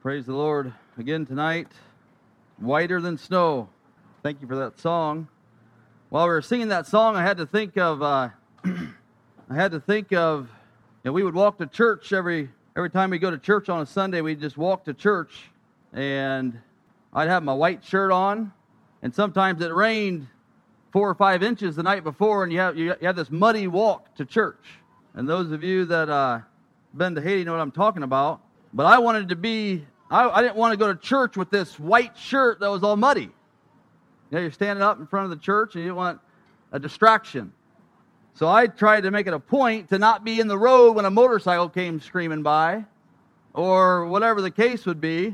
Praise the Lord again tonight. Whiter than snow. Thank you for that song. While we were singing that song, I had to think of, we would walk to church every time we go to church on a Sunday. We'd just walk to church, and I'd have my white shirt on, and sometimes it rained 4 or 5 inches the night before, and you have this muddy walk to church. And those of you that been to Haiti know what I'm talking about. But I wanted to I didn't want to go to church with this white shirt that was all muddy. You know, you're standing up in front of the church and you didn't want a distraction. So I tried to make it a point to not be in the road when a motorcycle came screaming by, or whatever the case would be.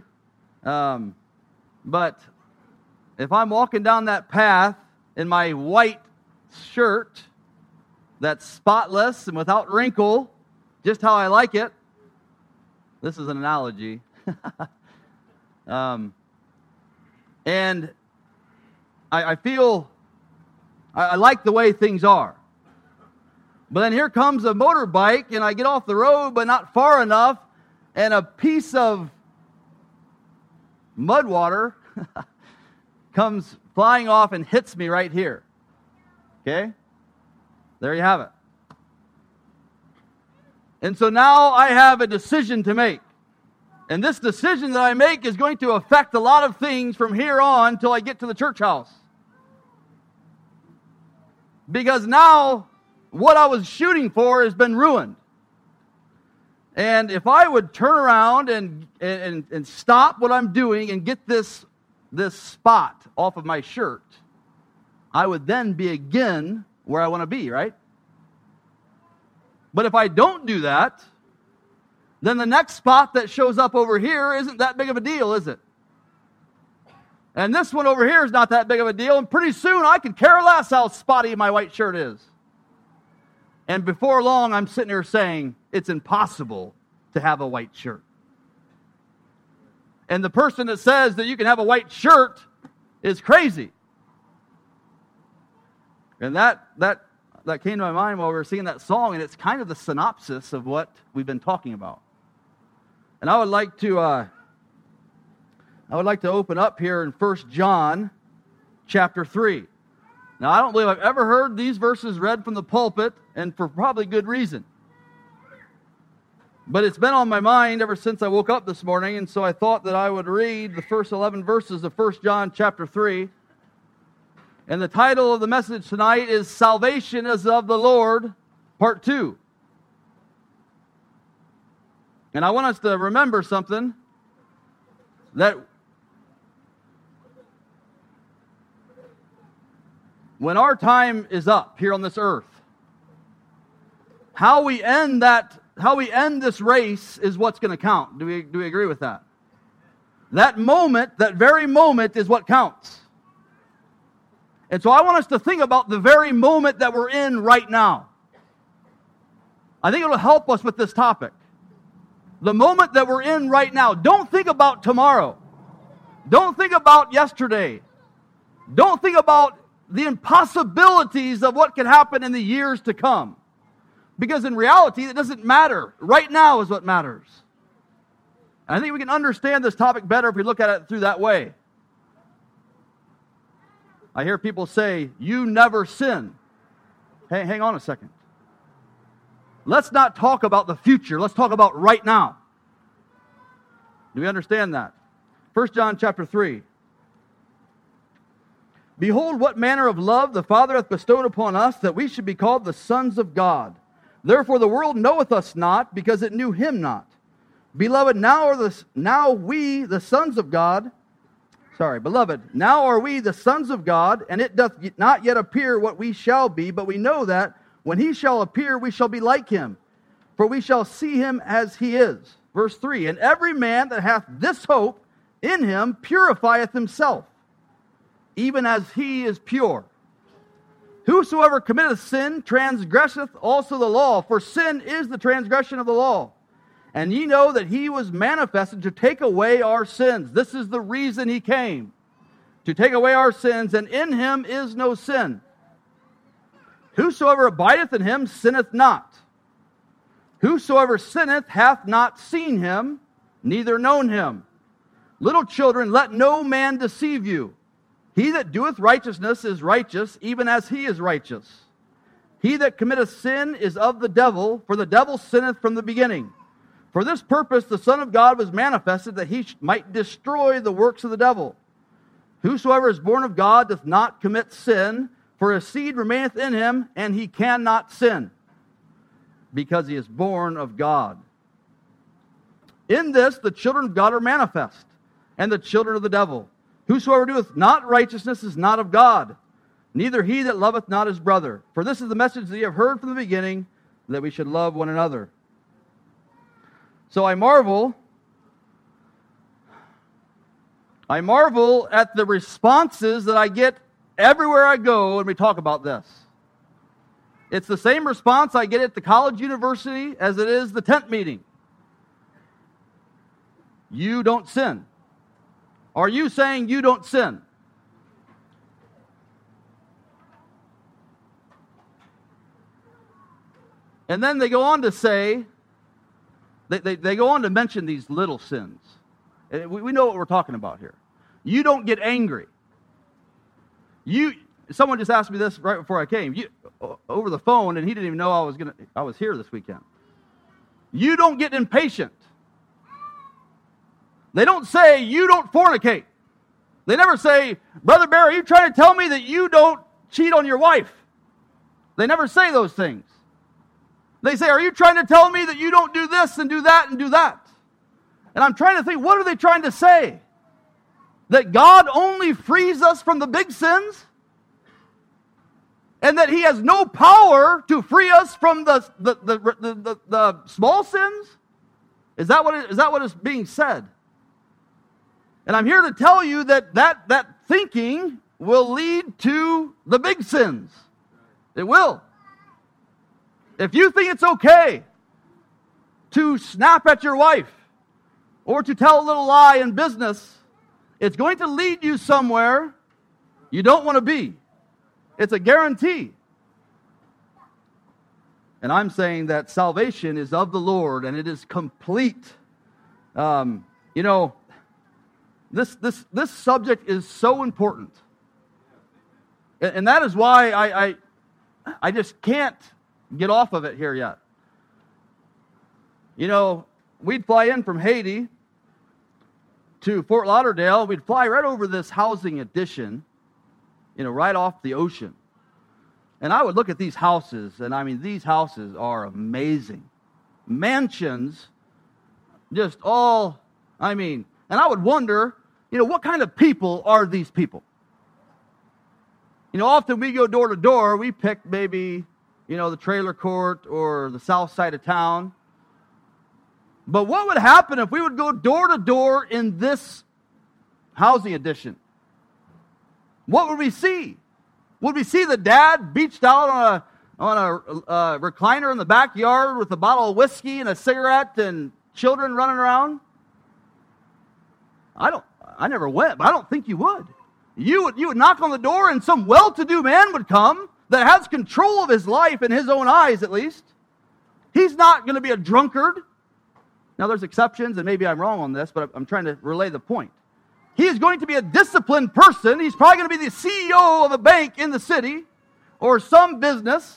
But if I'm walking down that path in my white shirt that's spotless and without wrinkle, just how I like it, this is an analogy. And I feel I like the way things are. But then here comes a motorbike, and I get off the road, but not far enough, and a piece of mud water comes flying off and hits me right here. Okay? There you have it. And so now I have a decision to make. And this decision that I make is going to affect a lot of things from here on till I get to the church house. Because now what I was shooting for has been ruined. And if I would turn around and stop what I'm doing and get this spot off of my shirt, I would then be again where I want to be, right? But if I don't do that, then the next spot that shows up over here isn't that big of a deal, is it? And this one over here is not that big of a deal, and pretty soon I could care less how spotty my white shirt is. And before long, I'm sitting here saying, it's impossible to have a white shirt. And the person that says that you can have a white shirt is crazy. And that came to my mind while we were singing that song, and it's kind of the synopsis of what we've been talking about. And I would like to open up here in 1 John chapter 3. Now, I don't believe I've ever heard these verses read from the pulpit, and for probably good reason. But it's been on my mind ever since I woke up this morning, and so I thought that I would read the first 11 verses of 1 John chapter 3. And the title of the message tonight is Salvation is of the Lord, Part 2. And I want us to remember something, that when our time is up here on this earth, how we end this race is what's going to count. Do we agree with that? That moment, that very moment is what counts. And so I want us to think about the very moment that we're in right now. I think it'll help us with this topic. The moment that we're in right now. Don't think about tomorrow. Don't think about yesterday. Don't think about the impossibilities of what can happen in the years to come. Because in reality, it doesn't matter. Right now is what matters. And I think we can understand this topic better if we look at it through that way. I hear people say, you never sin. Hey, hang on a second. Let's not talk about the future. Let's talk about right now. Do we understand that? 1 John chapter 3. Behold, what manner of love the Father hath bestowed upon us, that we should be called the sons of God. Therefore the world knoweth us not, because it knew him not. Beloved, now are we the sons of God. Beloved, now are we the sons of God, and it doth not yet appear what we shall be, but we know that when he shall appear, we shall be like him, for we shall see him as he is. Verse 3, and every man that hath this hope in him purifieth himself, even as he is pure. Whosoever committeth sin transgresseth also the law, for sin is the transgression of the law. And ye know that he was manifested to take away our sins. This is the reason he came, to take away our sins, and in him is no sin. Whosoever abideth in him sinneth not. Whosoever sinneth hath not seen him, neither known him. Little children, let no man deceive you. He that doeth righteousness is righteous, even as he is righteous. He that committeth sin is of the devil, for the devil sinneth from the beginning. For this purpose the Son of God was manifested, that he might destroy the works of the devil. Whosoever is born of God doth not commit sin, for his seed remaineth in him, and he cannot sin, because he is born of God. In this the children of God are manifest, and the children of the devil. Whosoever doeth not righteousness is not of God, neither he that loveth not his brother. For this is the message that ye have heard from the beginning, that we should love one another. So I marvel at the responses that I get everywhere I go when we talk about this. It's the same response I get at the college university as it is the tent meeting. You don't sin. Are you saying you don't sin? And then they go on to say, they go on to mention these little sins. We know what we're talking about here. You don't get angry. Someone just asked me this right before I came, over the phone, and he didn't even know I was here this weekend. You don't get impatient. They don't say, you don't fornicate. They never say, Brother Bear, are you trying to tell me that you don't cheat on your wife? They never say those things. They say, are you trying to tell me that you don't do this and do that and do that? And I'm trying to think, what are they trying to say? That God only frees us from the big sins? And that He has no power to free us from the small sins? Is that what is being said? And I'm here to tell you that thinking will lead to the big sins. It will. If you think it's okay to snap at your wife or to tell a little lie in business, it's going to lead you somewhere you don't want to be. It's a guarantee. And I'm saying that salvation is of the Lord and it is complete. This subject is so important. And that is why I just can't get off of it here yet. We'd fly in from Haiti to Fort Lauderdale. We'd fly right over this housing addition, right off the ocean. And I would look at these houses, and these houses are amazing. Mansions, just all, and I would wonder, what kind of people are these people? Often we go door to door, we pick maybe, the trailer court or the south side of town. But what would happen if we would go door to door in this housing addition? What would we see? Would we see the dad beached out on a recliner in the backyard with a bottle of whiskey and a cigarette and children running around? I never went, but I don't think you would. You would knock on the door and some well-to-do man would come that has control of his life in his own eyes, at least. He's not going to be a drunkard. Now, there's exceptions, and maybe I'm wrong on this, but I'm trying to relay the point. He is going to be a disciplined person. He's probably going to be the CEO of a bank in the city or some business.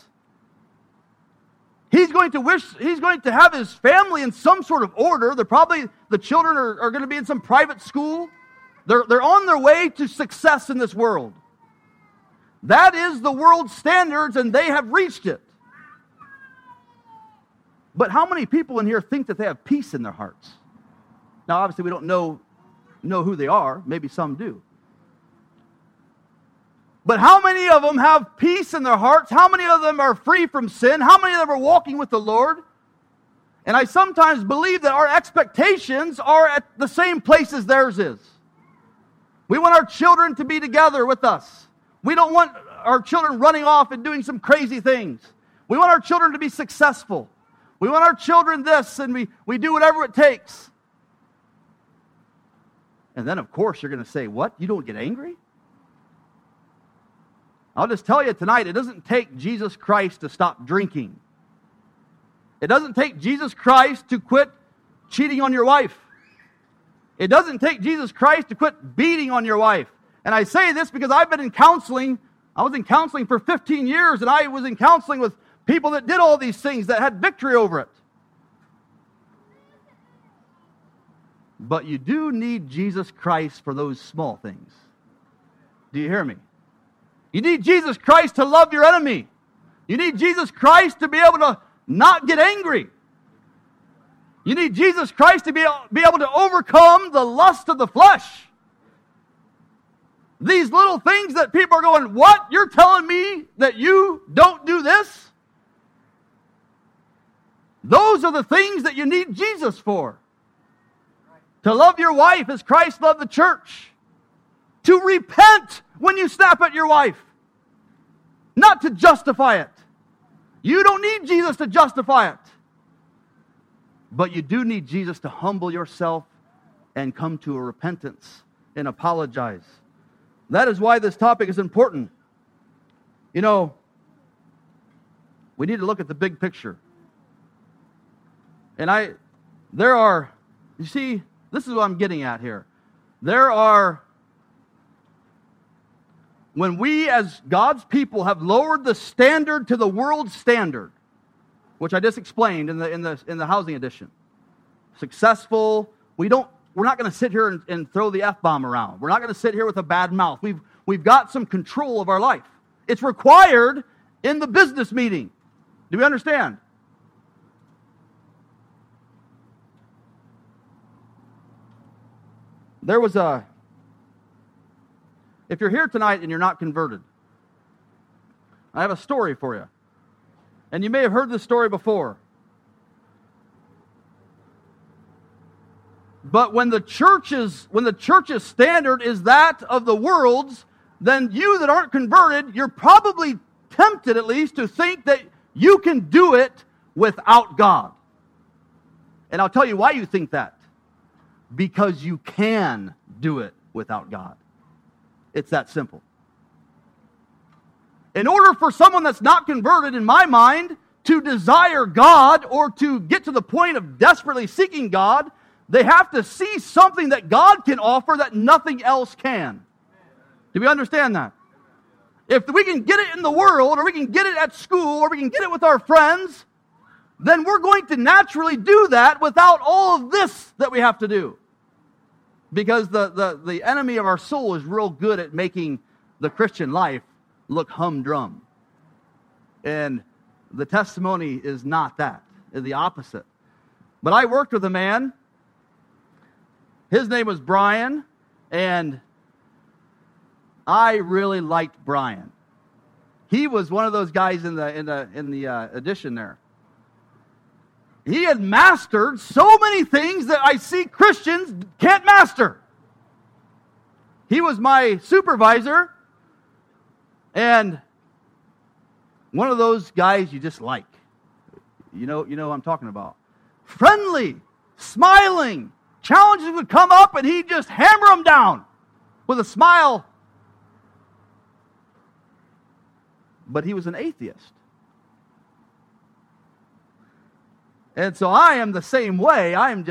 He's going to have his family in some sort of order. The children are going to be in some private school. They're on their way to success in this world. That is the world's standards, and they have reached it. But how many people in here think that they have peace in their hearts? Now, obviously, we don't know who they are. Maybe some do. But how many of them have peace in their hearts? How many of them are free from sin? How many of them are walking with the Lord? And I sometimes believe that our expectations are at the same place as theirs is. We want our children to be together with us. We don't want our children running off and doing some crazy things. We want our children to be successful. We want our children this, and we do whatever it takes. And then, of course, you're going to say, what? You don't get angry? I'll just tell you tonight, it doesn't take Jesus Christ to stop drinking. It doesn't take Jesus Christ to quit cheating on your wife. It doesn't take Jesus Christ to quit beating on your wife. And I say this because I've been in counseling. I was in counseling for 15 years, and I was in counseling with people that did all these things, that had victory over it. But you do need Jesus Christ for those small things. Do you hear me? You need Jesus Christ to love your enemy. You need Jesus Christ to be able to not get angry. You need Jesus Christ to be able to overcome the lust of the flesh. These little things that people are going, what? You're telling me that you don't do this? Those are the things that you need Jesus for. To love your wife as Christ loved the church. To repent when you snap at your wife. Not to justify it. You don't need Jesus to justify it. But you do need Jesus to humble yourself and come to a repentance and apologize. That is why this topic is important. You know, we need to look at the big picture. And you see, this is what I'm getting at here. When we as God's people have lowered the standard to the world's standard, which I just explained in the housing edition. Successful, we're not going to sit here and throw the F-bomb around. We're not going to sit here with a bad mouth. We've got some control of our life. It's required in the business meeting. Do we understand? If you're here tonight and you're not converted, I have a story for you. And you may have heard this story before. But when the church's standard is that of the world's, then you that aren't converted, you're probably tempted at least to think that you can do it without God. And I'll tell you why you think that. Because you can do it without God. It's that simple. In order for someone that's not converted, in my mind, to desire God or to get to the point of desperately seeking God, they have to see something that God can offer that nothing else can. Do we understand that? If we can get it in the world, or we can get it at school, or we can get it with our friends, then we're going to naturally do that without all of this that we have to do. Because the enemy of our soul is real good at making the Christian life look humdrum. And the testimony is not that. It's the opposite. But I worked with a man. His name was Brian. And I really liked Brian. He was one of those guys in the addition there. He had mastered so many things that I see Christians can't master. He was my supervisor, and one of those guys you just like. You know who I'm talking about. Friendly, smiling. Challenges would come up, and he'd just hammer them down with a smile. But he was an atheist. And so I am the same way.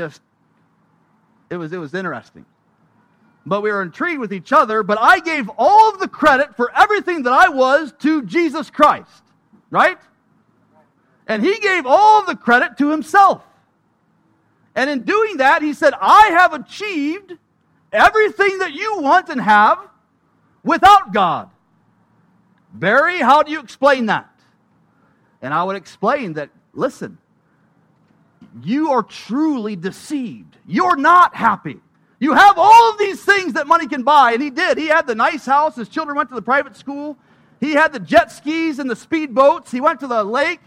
It was interesting. But we were intrigued with each other, but I gave all of the credit for everything that I was to Jesus Christ. Right? And he gave all of the credit to himself. And in doing that, he said, I have achieved everything that you want and have without God. Barry, how do you explain that? And I would explain that, listen, you are truly deceived. You're not happy. You have all of these things that money can buy. And he did. He had the nice house. His children went to the private school. He had the jet skis and the speedboats. He went to the lake.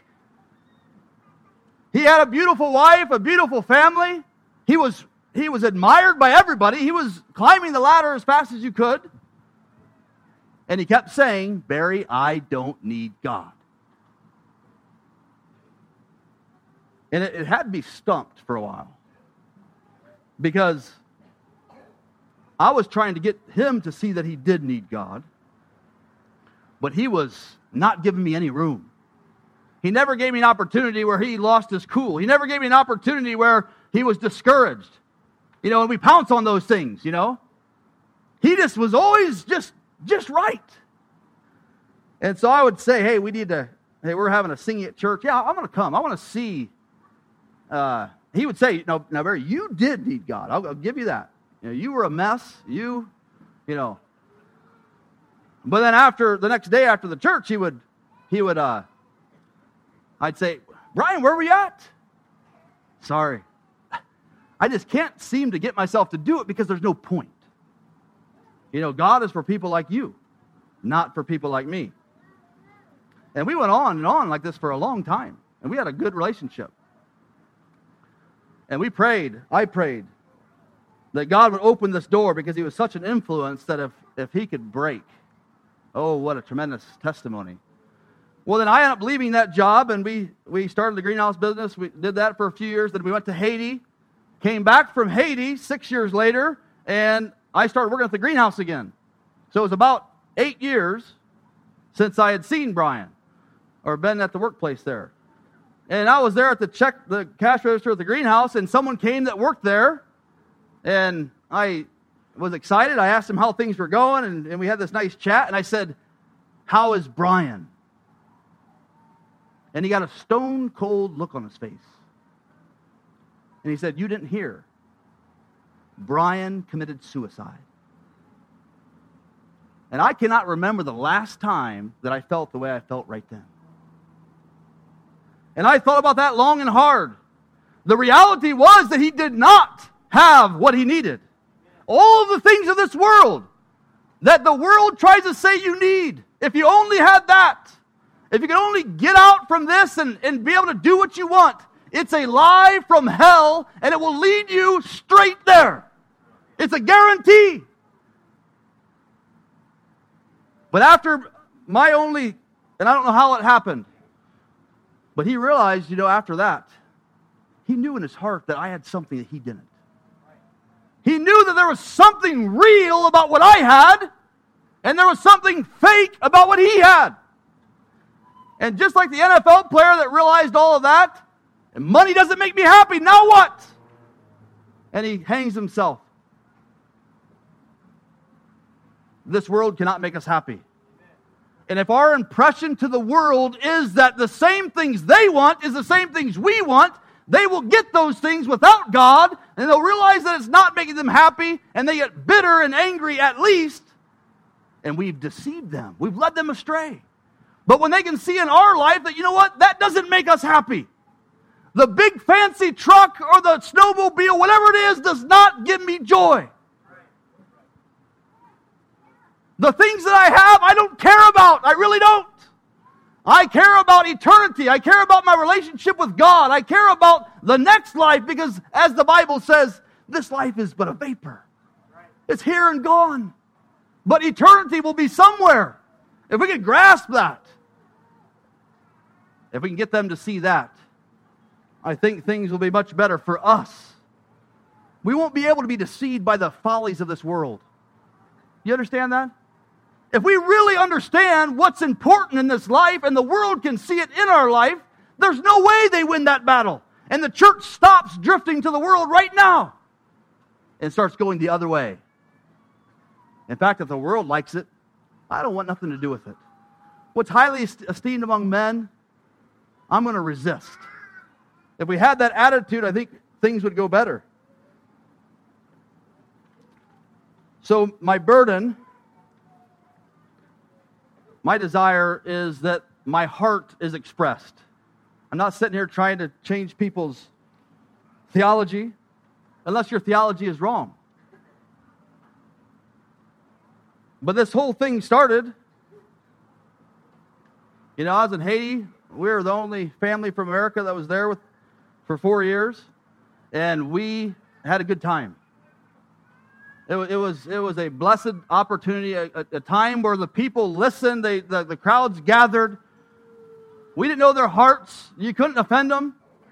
He had a beautiful wife, a beautiful family. He was admired by everybody. He was climbing the ladder as fast as you could. And he kept saying, Barry, I don't need God. And it had me stumped for a while. Because I was trying to get him to see that he did need God. But he was not giving me any room. He never gave me an opportunity where he lost his cool. He never gave me an opportunity where he was discouraged. And we pounce on those things, He just was always just right. And so I would say, hey, we're having a singing at church. Yeah, I'm going to come. I want to see. He would say, now, Barry, you did need God. I'll give you that. You were a mess. But then the next day after the church, I'd say, Brian, where are we at? Sorry. I just can't seem to get myself to do it because there's no point. God is for people like you, not for people like me. And we went on and on like this for a long time. And we had a good relationship. And I prayed, that God would open this door because he was such an influence that if he could break, oh, what a tremendous testimony. Well, then I ended up leaving that job, and we started the greenhouse business. We did that for a few years. Then we went to Haiti, came back from Haiti 6 years later, and I started working at the greenhouse again. So it was about 8 years since I had seen Brian or been at the workplace there. And I was there at the cash register at the greenhouse, and someone came that worked there, and I was excited. I asked him how things were going, and we had this nice chat, and I said, how is Brian? And he got a stone-cold look on his face. And he said, you didn't hear. Brian committed suicide. And I cannot remember the last time that I felt the way I felt right then. And I thought about that long and hard. The reality was that he did not have what he needed. All of the things of this world that the world tries to say you need. If you only had that. If you could only get out from this and be able to do what you want. It's a lie from hell, and it will lead you straight there. It's a guarantee. But after and I don't know how it happened, but he realized, after that, he knew in his heart that I had something that he didn't. He knew that there was something real about what I had, and there was something fake about what he had. And just like the NFL player that realized all of that, and money doesn't make me happy, now what? And he hangs himself. This world cannot make us happy. And if our impression to the world is that the same things they want is the same things we want, they will get those things without God, and they'll realize that it's not making them happy, and they get bitter and angry at least, and we've deceived them. We've led them astray. But when they can see in our life that, that doesn't make us happy. The big fancy truck or the snowmobile, whatever it is, does not give me joy. The things that I have, I don't care about. I really don't. I care about eternity. I care about my relationship with God. I care about the next life because, as the Bible says, this life is but a vapor. It's here and gone. But eternity will be somewhere. If we can grasp that, if we can get them to see that, I think things will be much better for us. We won't be able to be deceived by the follies of this world. You understand that? If we really understand what's important in this life and the world can see it in our life, there's no way they win that battle. And the church stops drifting to the world right now and starts going the other way. In fact, if the world likes it, I don't want nothing to do with it. What's highly esteemed among men, I'm going to resist. If we had that attitude, I think things would go better. So my burden, my desire is that my heart is expressed. I'm not sitting here trying to change people's theology, unless your theology is wrong. But this whole thing started, I was in Haiti. We were the only family from America that was there for 4 years, and we had a good time. It was a blessed opportunity, a time where the people listened, the crowds gathered. We didn't know their hearts. You couldn't offend them.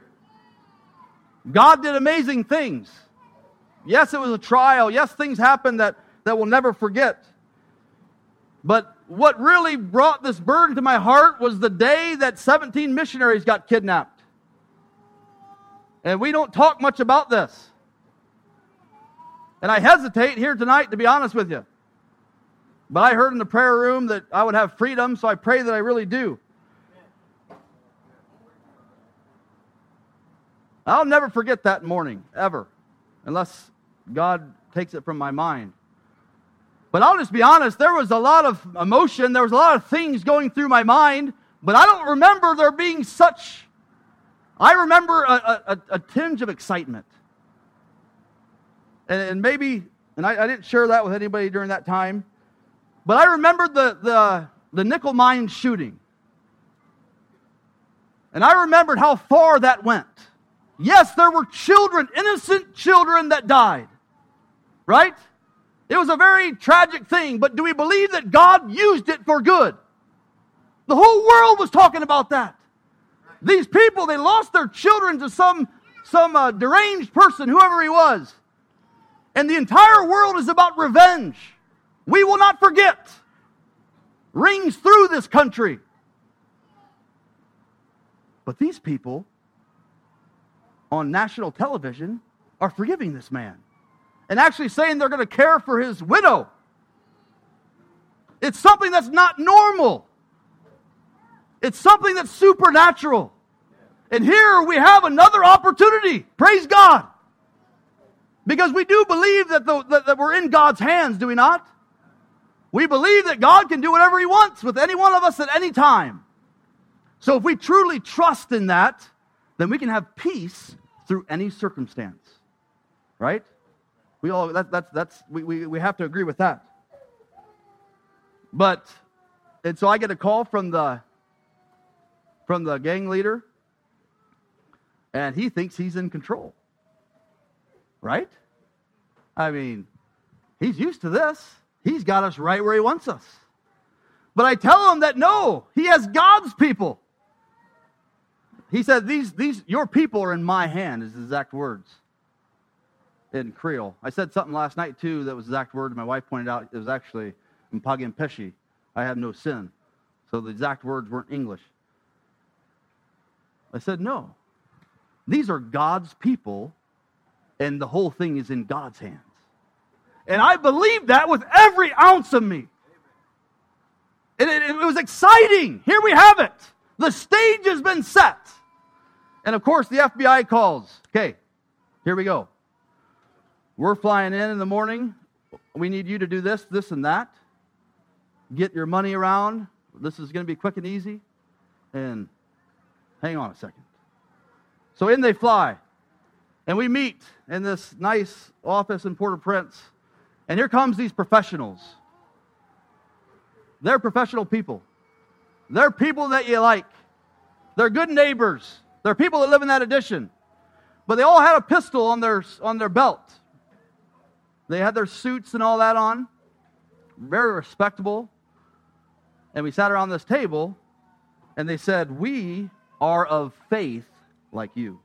God did amazing things. Yes, it was a trial. Yes, things happened that we'll never forget. But what really brought this burden to my heart was the day that 17 missionaries got kidnapped. And we don't talk much about this. And I hesitate here tonight, to be honest with you. But I heard in the prayer room that I would have freedom, so I pray that I really do. I'll never forget that morning, ever, unless God takes it from my mind. But I'll just be honest, there was a lot of emotion, there was a lot of things going through my mind, but I don't remember there being such... I remember a tinge of excitement. And maybe, and I didn't share that with anybody during that time, but I remembered the nickel mine shooting. And I remembered how far that went. Yes, there were children, innocent children that died. Right? It was a very tragic thing, but do we believe that God used it for good? The whole world was talking about that. These people, they lost their children to some deranged person, whoever he was. And the entire world is about revenge. We will not forget. Rings through this country. But these people on national television are forgiving this man and actually saying they're going to care for his widow. It's something that's not normal. It's something that's supernatural. And here we have another opportunity. Praise God. Because we do believe that we're in God's hands, do we not? We believe that God can do whatever He wants with any one of us at any time. So if we truly trust in that, then we can have peace through any circumstance. Right? We have to agree with that. And so I get a call from the gang leader, and he thinks he's in control. Right? I mean, he's used to this. He's got us right where he wants us. But I tell him that no, he has God's people. He said, your people are in my hand, is his exact words in Creole. I said something last night too that was exact words. My wife pointed out it was actually Mpagin Peshi, I have no sin. So the exact words weren't English. I said, no. These are God's people, and the whole thing is in God's hands. And I believe that with every ounce of me. And it was exciting. Here we have it. The stage has been set. And of course, the FBI calls. Okay, here we go. We're flying in the morning. We need you to do this, this, and that. Get your money around. This is going to be quick and easy. And hang on a second. So in they fly. And we meet in this nice office in Port-au-Prince. And here comes these professionals. They're professional people. They're people that you like. They're good neighbors. They're people that live in that addition. But they all had a pistol on their belt. They had their suits and all that on. Very respectable. And we sat around this table, and they said, "We are of faith like you."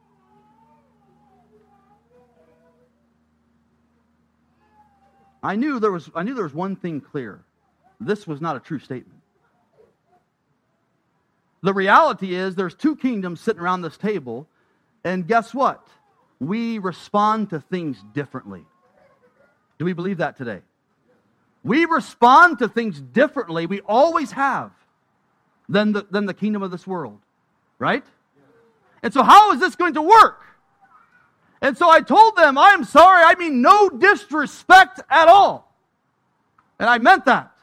I knew there was one thing clear. This was not a true statement. The reality is there's two kingdoms sitting around this table, and guess what? We respond to things differently. Do we believe that today? We respond to things differently. We always have than the kingdom of this world. Right? And so how is this going to work? And so I told them, I am sorry, I mean no disrespect at all. And I meant that.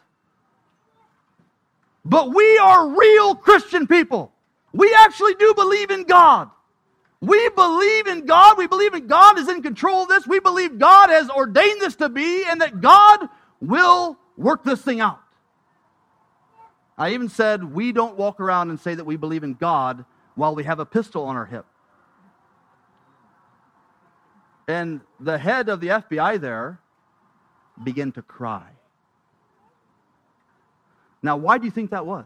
But we are real Christian people. We actually do believe in God. We believe in God. We believe in God is in control of this. We believe God has ordained this to be, and that God will work this thing out. I even said we don't walk around and say that we believe in God while we have a pistol on our hip. And the head of the FBI there began to cry. Now, why do you think that was?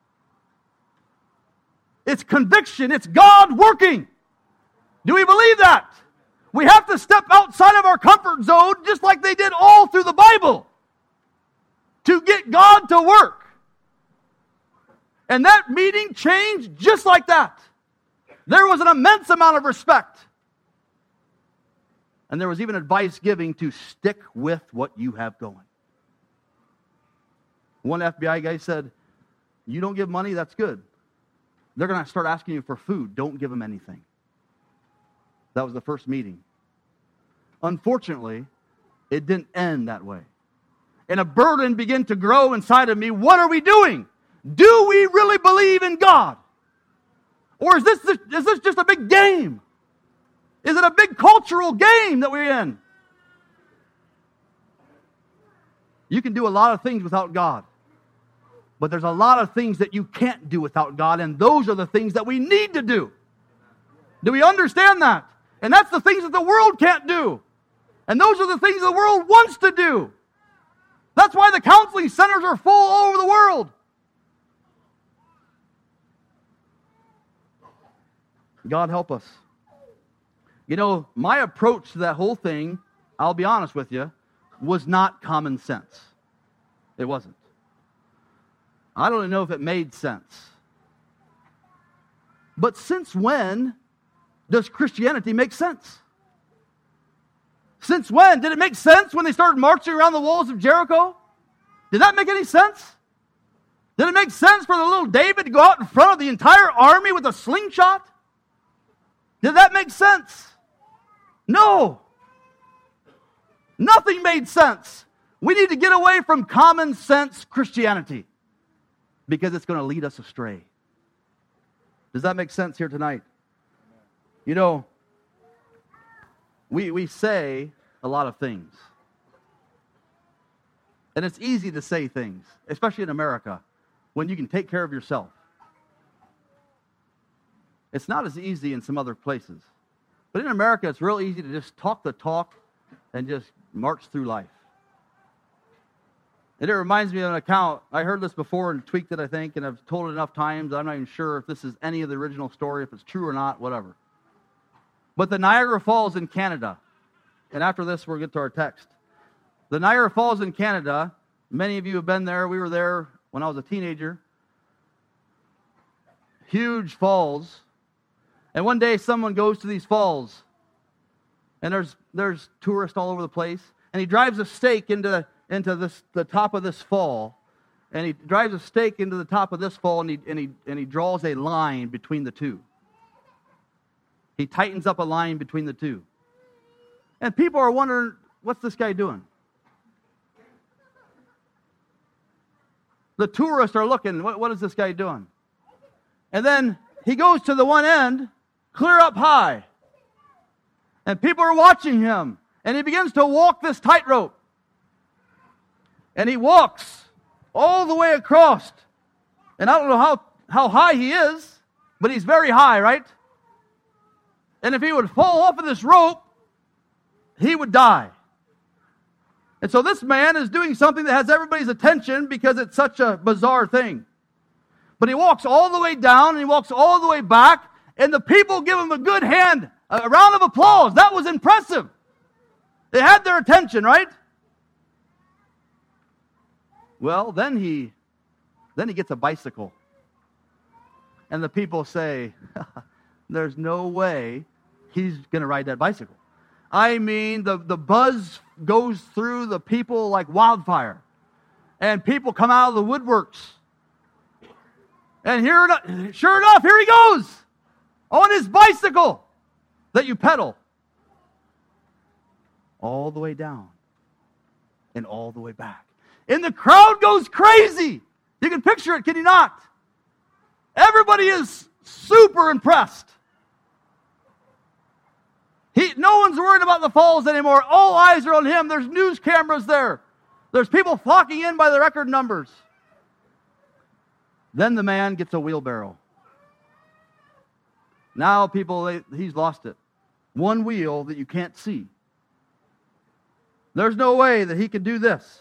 It's conviction. It's God working. Do we believe that? We have to step outside of our comfort zone just like they did all through the Bible to get God to work. And that meeting changed just like that. There was an immense amount of respect. And there was even advice giving to stick with what you have going. One FBI guy said, you don't give money, that's good. They're going to start asking you for food. Don't give them anything. That was the first meeting. Unfortunately, it didn't end that way. And a burden began to grow inside of me. What are we doing? Do we really believe in God? Or is this just a big game? Is it a big cultural game that we're in? You can do a lot of things without God. But there's a lot of things that you can't do without God, and those are the things that we need to do. Do we understand that? And that's the things that the world can't do. And those are the things the world wants to do. That's why the counseling centers are full all over the world. God help us. You know, my approach to that whole thing, I'll be honest with you, was not common sense. It wasn't. I don't even know if it made sense. But since when does Christianity make sense? Since when? Did it make sense when they started marching around the walls of Jericho? Did that make any sense? Did it make sense for the little David to go out in front of the entire army with a slingshot? Did that make sense? No. Nothing made sense. We need to get away from common sense Christianity because it's going to lead us astray. Does that make sense here tonight? You know, we say a lot of things. And it's easy to say things, especially in America, when you can take care of yourself. It's not as easy in some other places. But in America, it's real easy to just talk the talk and just march through life. And it reminds me of an account. I heard this before and tweaked it, I think, and I've told it enough times. I'm not even sure if this is any of the original story, if it's true or not, whatever. But the Niagara Falls in Canada, and after this we'll get to our text. The Niagara Falls in Canada, many of you have been there. We were there when I was a teenager. Huge falls. And one day someone goes to these falls, and there's tourists all over the place, and he drives a stake into the top of this fall, and he drives a stake into the top of this fall, and he draws a line between the two. He tightens up a line between the two. And people are wondering, what's this guy doing? The tourists are looking, what is this guy doing? And then he goes to the one end, clear up high. And people are watching him. And he begins to walk this tightrope. And he walks all the way across. And I don't know how high he is, but he's very high, right? And if he would fall off of this rope, he would die. And so this man is doing something that has everybody's attention because it's such a bizarre thing. But he walks all the way down and he walks all the way back, and the people give him a good hand, a round of applause. That was impressive. They had their attention, right? Well, then he gets a bicycle. And the people say, there's no way he's going to ride that bicycle. I mean, the buzz goes through the people like wildfire. And people come out of the woodworks. And sure enough, here he goes on his bicycle that you pedal. All the way down and all the way back. And the crowd goes crazy. You can picture it, can you not? Everybody is super impressed. No one's worried about the falls anymore. All eyes are on him. There's news cameras there. There's people flocking in by the record numbers. Then the man gets a wheelbarrow. Now he's lost it. One wheel that you can't see. There's no way that he can do this.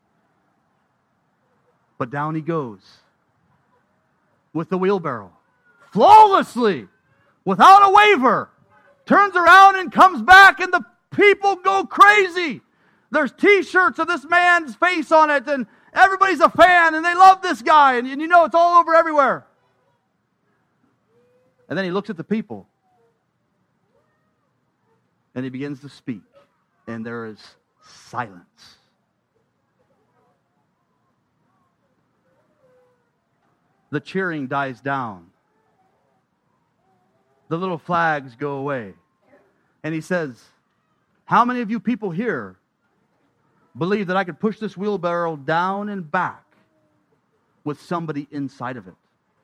But down he goes with the wheelbarrow. Flawlessly. Without a waver. Turns around and comes back, and the people go crazy. There's t-shirts of this man's face on it, and everybody's a fan, and they love this guy, and you know it's all over everywhere. And then he looks at the people, and he begins to speak. and there is silence. The cheering dies down. The little flags go away. And he says, how many of you people here believe that I could push this wheelbarrow down and back with somebody inside of it?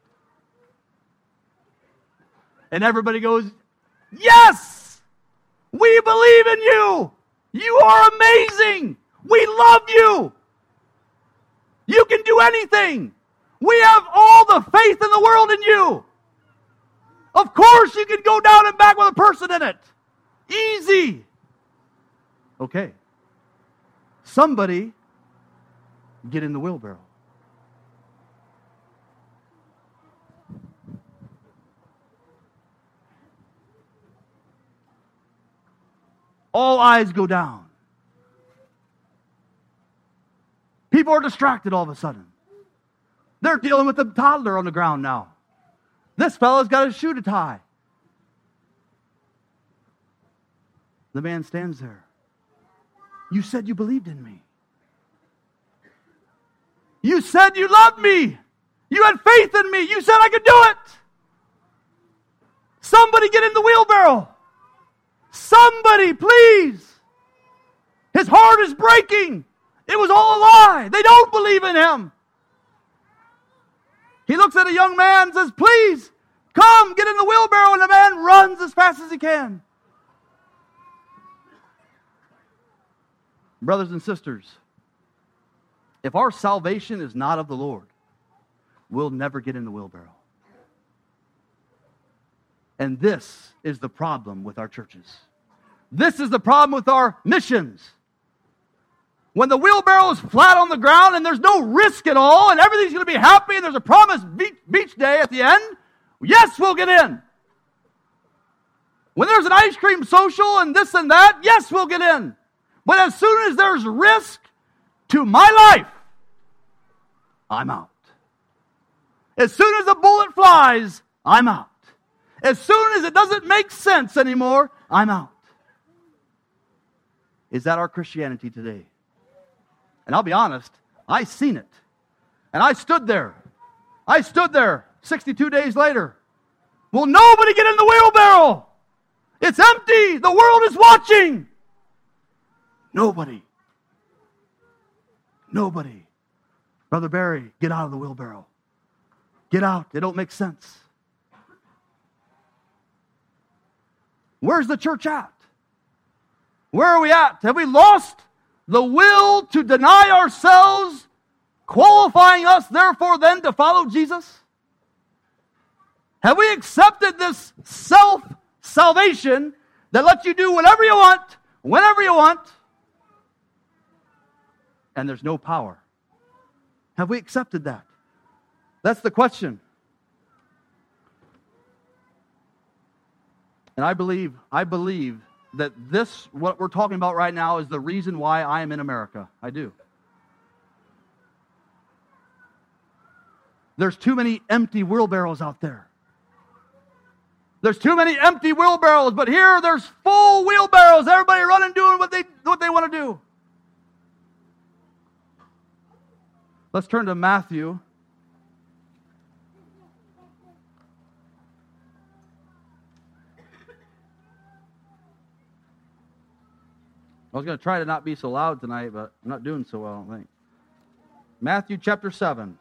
And everybody goes, yes! We believe in you! You are amazing! We love you! You can do anything! We have all the faith in the world in you! Of course you can go down and back with a person in it! Easy! Okay. Somebody get in the wheelbarrow. All eyes go down. People are distracted all of a sudden. They're dealing with a toddler on the ground now. This fellow's got his shoe to tie. The man stands there. You said you believed in me. You said you loved me. You had faith in me. You said I could do it. Somebody get in the wheelbarrow. Somebody, please. His heart is breaking. It was all a lie. They don't believe in him. He looks at a young man and says, please, come, get in the wheelbarrow. And the man runs as fast as he can. Brothers and sisters, if our salvation is not of the Lord, we'll never get in the wheelbarrow. And this is the problem with our churches. This is the problem with our missions. When the wheelbarrow is flat on the ground and there's no risk at all and everything's going to be happy and there's a promised beach day at the end, yes, we'll get in. When there's an ice cream social and this and that, yes, we'll get in. But as soon as there's risk to my life, I'm out. As soon as the bullet flies, I'm out. As soon as it doesn't make sense anymore, I'm out. Is that our Christianity today? And I'll be honest, I seen it. And I stood there. 62 days later. Will nobody get in the wheelbarrow? It's empty. The world is watching. Nobody. Brother Barry, get out of the wheelbarrow. Get out. It don't make sense. Where's the church at? Where are we at? Have we lost the will to deny ourselves, qualifying us, therefore, then to follow Jesus? Have we accepted this self-salvation that lets you do whatever you want, whenever you want, and there's no power? Have we accepted that? That's the question. And I believe that this, what we're talking about right now, is the reason why I am in America. I do. There's too many empty wheelbarrows out there. There's too many empty wheelbarrows, but here there's full wheelbarrows. Everybody running, doing what they want to do. Let's turn to Matthew. I was going to try to not be so loud tonight, but I'm not doing so well, I don't think. Matthew chapter 7.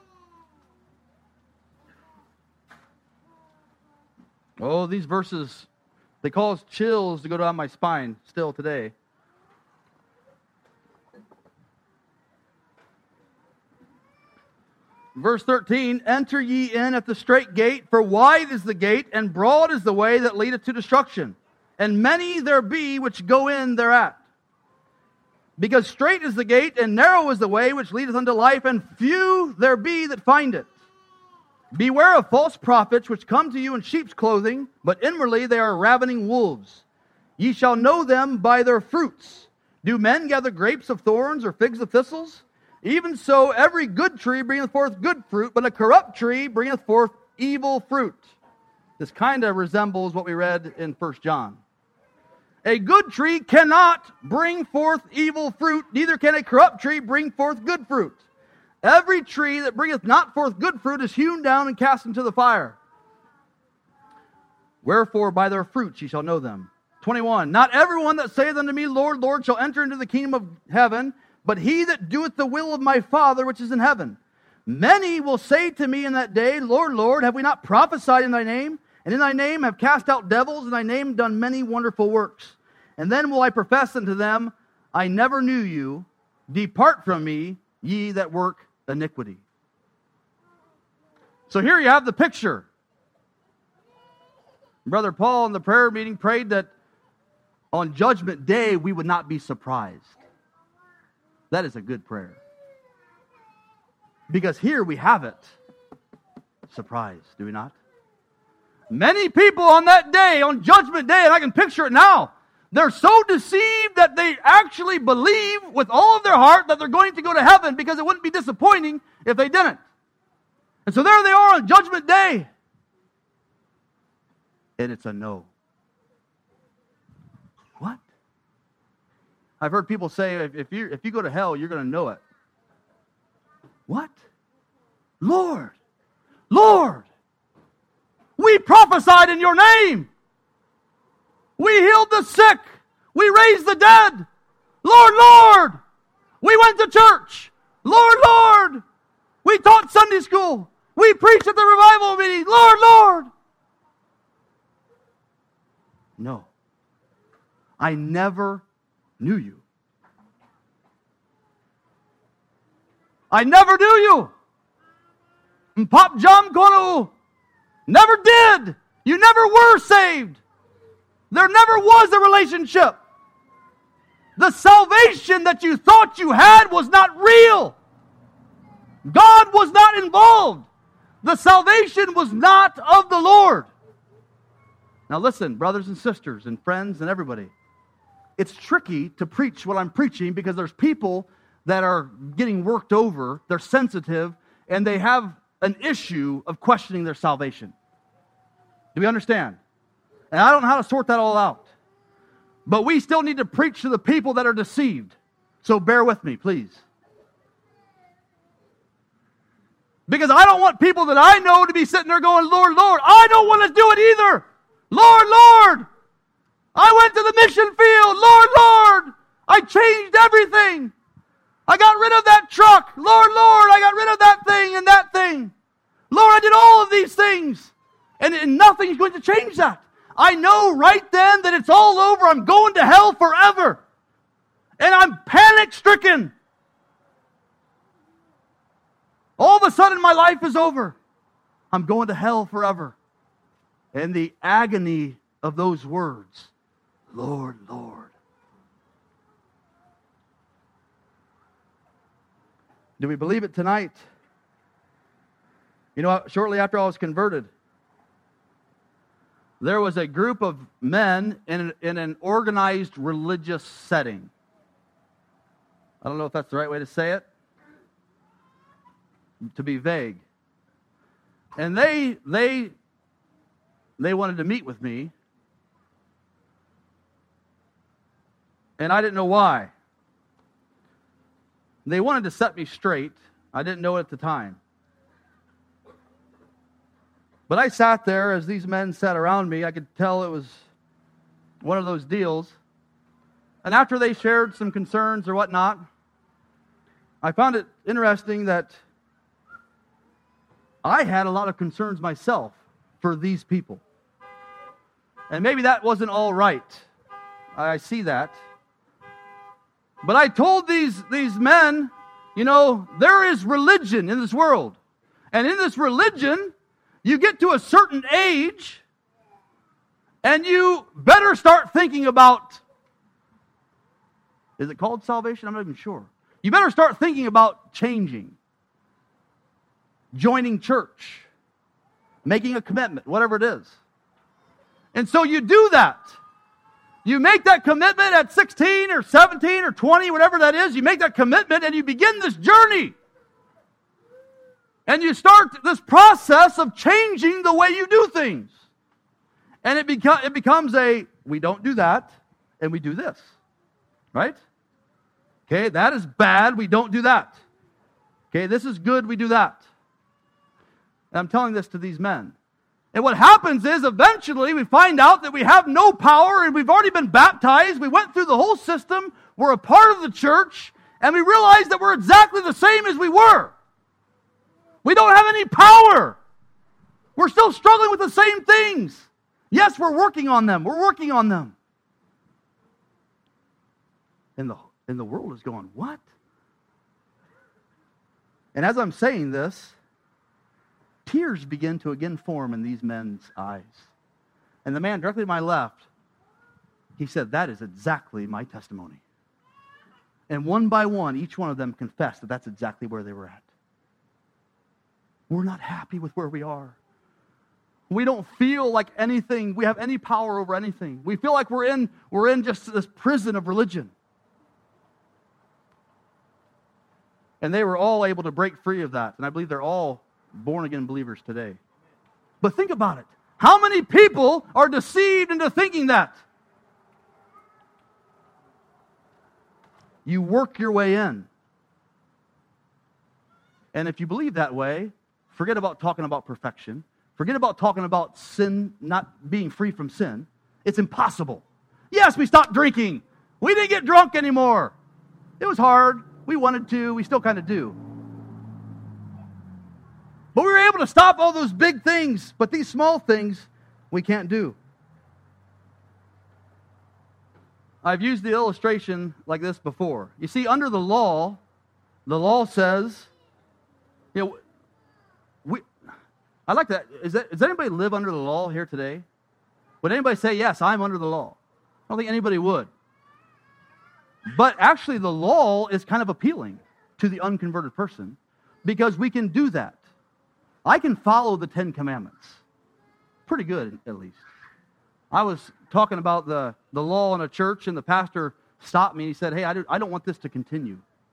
Oh, these verses, they cause chills to go down my spine still today. Verse 13, enter ye in at the strait gate, for wide is the gate, and broad is the way that leadeth to destruction. And many there be which go in thereat. Because strait is the gate, and narrow is the way which leadeth unto life, and few there be that find it. Beware of false prophets, which come to you in sheep's clothing, but inwardly they are ravening wolves. Ye shall know them by their fruits. Do men gather grapes of thorns, or figs of thistles? Even so, every good tree bringeth forth good fruit, but a corrupt tree bringeth forth evil fruit. This kind of resembles what we read in 1 John. A good tree cannot bring forth evil fruit, neither can a corrupt tree bring forth good fruit. Every tree that bringeth not forth good fruit is hewn down and cast into the fire. Wherefore by their fruits ye shall know them. 21. Not everyone that saith unto me, Lord, Lord, shall enter into the kingdom of heaven, but he that doeth the will of my Father which is in heaven. Many will say to me in that day, Lord, Lord, have we not prophesied in thy name? And in thy name have cast out devils, in thy name done many wonderful works. And then will I profess unto them, I never knew you. Depart from me, ye that work iniquity. So here you have the picture. Brother Paul in the prayer meeting prayed that on Judgment Day we would not be surprised. That is a good prayer. Because here we have it. Surprise, do we not? Many people on that day, on Judgment Day, and I can picture it now, they're so deceived that they actually believe with all of their heart that they're going to go to heaven because it wouldn't be disappointing if they didn't. And so there they are on Judgment Day. And it's a no. What? I've heard people say, if you go to hell, you're going to know it. What? Lord, Lord, we prophesied in your name. We healed the sick. We raised the dead. Lord, Lord, we went to church. Lord, Lord, we taught Sunday school. We preached at the revival meeting. Lord, Lord. No. I never knew you. I never knew you. Pop Jam Kono never did. You never were saved. There never was a relationship. The salvation that you thought you had was not real. God was not involved. The salvation was not of the Lord. Now listen, brothers and sisters and friends and everybody. It's tricky to preach what I'm preaching because there's people that are getting worked over, they're sensitive, and they have an issue of questioning their salvation. Do we understand? And I don't know how to sort that all out. But we still need to preach to the people that are deceived. So bear with me, please. Because I don't want people that I know to be sitting there going, Lord, Lord. I don't want to do it either. Lord, Lord. I went to the mission field. Lord, Lord. I changed everything. I got rid of that truck. Lord, Lord, I got rid of that thing and that thing. Lord, I did all of these things. And nothing's going to change that. I know right then that it's all over. I'm going to hell forever. And I'm panic-stricken. All of a sudden my life is over. I'm going to hell forever. And the agony of those words, Lord, Lord. Do we believe it tonight? You know, shortly after I was converted, there was a group of men in an organized religious setting. I don't know if that's the right way to say it. To be vague. And they wanted to meet with me. And I didn't know why. They wanted to set me straight. I didn't know it at the time. But I sat there as these men sat around me. I could tell it was one of those deals. And after they shared some concerns or whatnot, I found it interesting that I had a lot of concerns myself for these people. And maybe that wasn't all right. I see that. But I told these men, you know, there is religion in this world. And in this religion, you get to a certain age, and you better start thinking about, is it called salvation? I'm not even sure. You better start thinking about changing, joining church, making a commitment, whatever it is. And so you do that. You make that commitment at 16 or 17 or 20, whatever that is. You make that commitment and you begin this journey. And you start this process of changing the way you do things. And it becomes we don't do that. and we do this. Right? Okay, that is bad. We don't do that. Okay, this is good. We do that. And I'm telling this to these men. And what happens is eventually we find out that we have no power and we've already been baptized. We went through the whole system. We're a part of the church. And we realize that we're exactly the same as we were. We don't have any power. We're still struggling with the same things. Yes, we're working on them. We're working on them. And the world is going, what? And as I'm saying this, tears begin to again form in these men's eyes. And the man directly to my left, he said, that is exactly my testimony. And one by one, each one of them confessed that that's exactly where they were at. We're not happy with where we are. We don't feel like anything, we have any power over anything. We feel like we're in just this prison of religion. And they were all able to break free of that. And I believe they're all born-again believers today. But think about it. How many people are deceived into thinking that? You work your way in. And if you believe that way, forget about talking about perfection. Forget about talking about sin, not being free from sin. It's impossible. Yes, we stopped drinking. We didn't get drunk anymore. It was hard. We wanted to. We still kind of do. But we were able to stop all those big things. But these small things, we can't do. I've used the illustration like this before. You see, under the law says, I like that. Does anybody live under the law here today? Would anybody say, yes, I'm under the law? I don't think anybody would. But actually, the law is kind of appealing to the unconverted person because we can do that. I can follow the 10 Commandments. Pretty good, at least. I was talking about the law in a church, and the pastor stopped me and he said, hey, I don't want this to continue.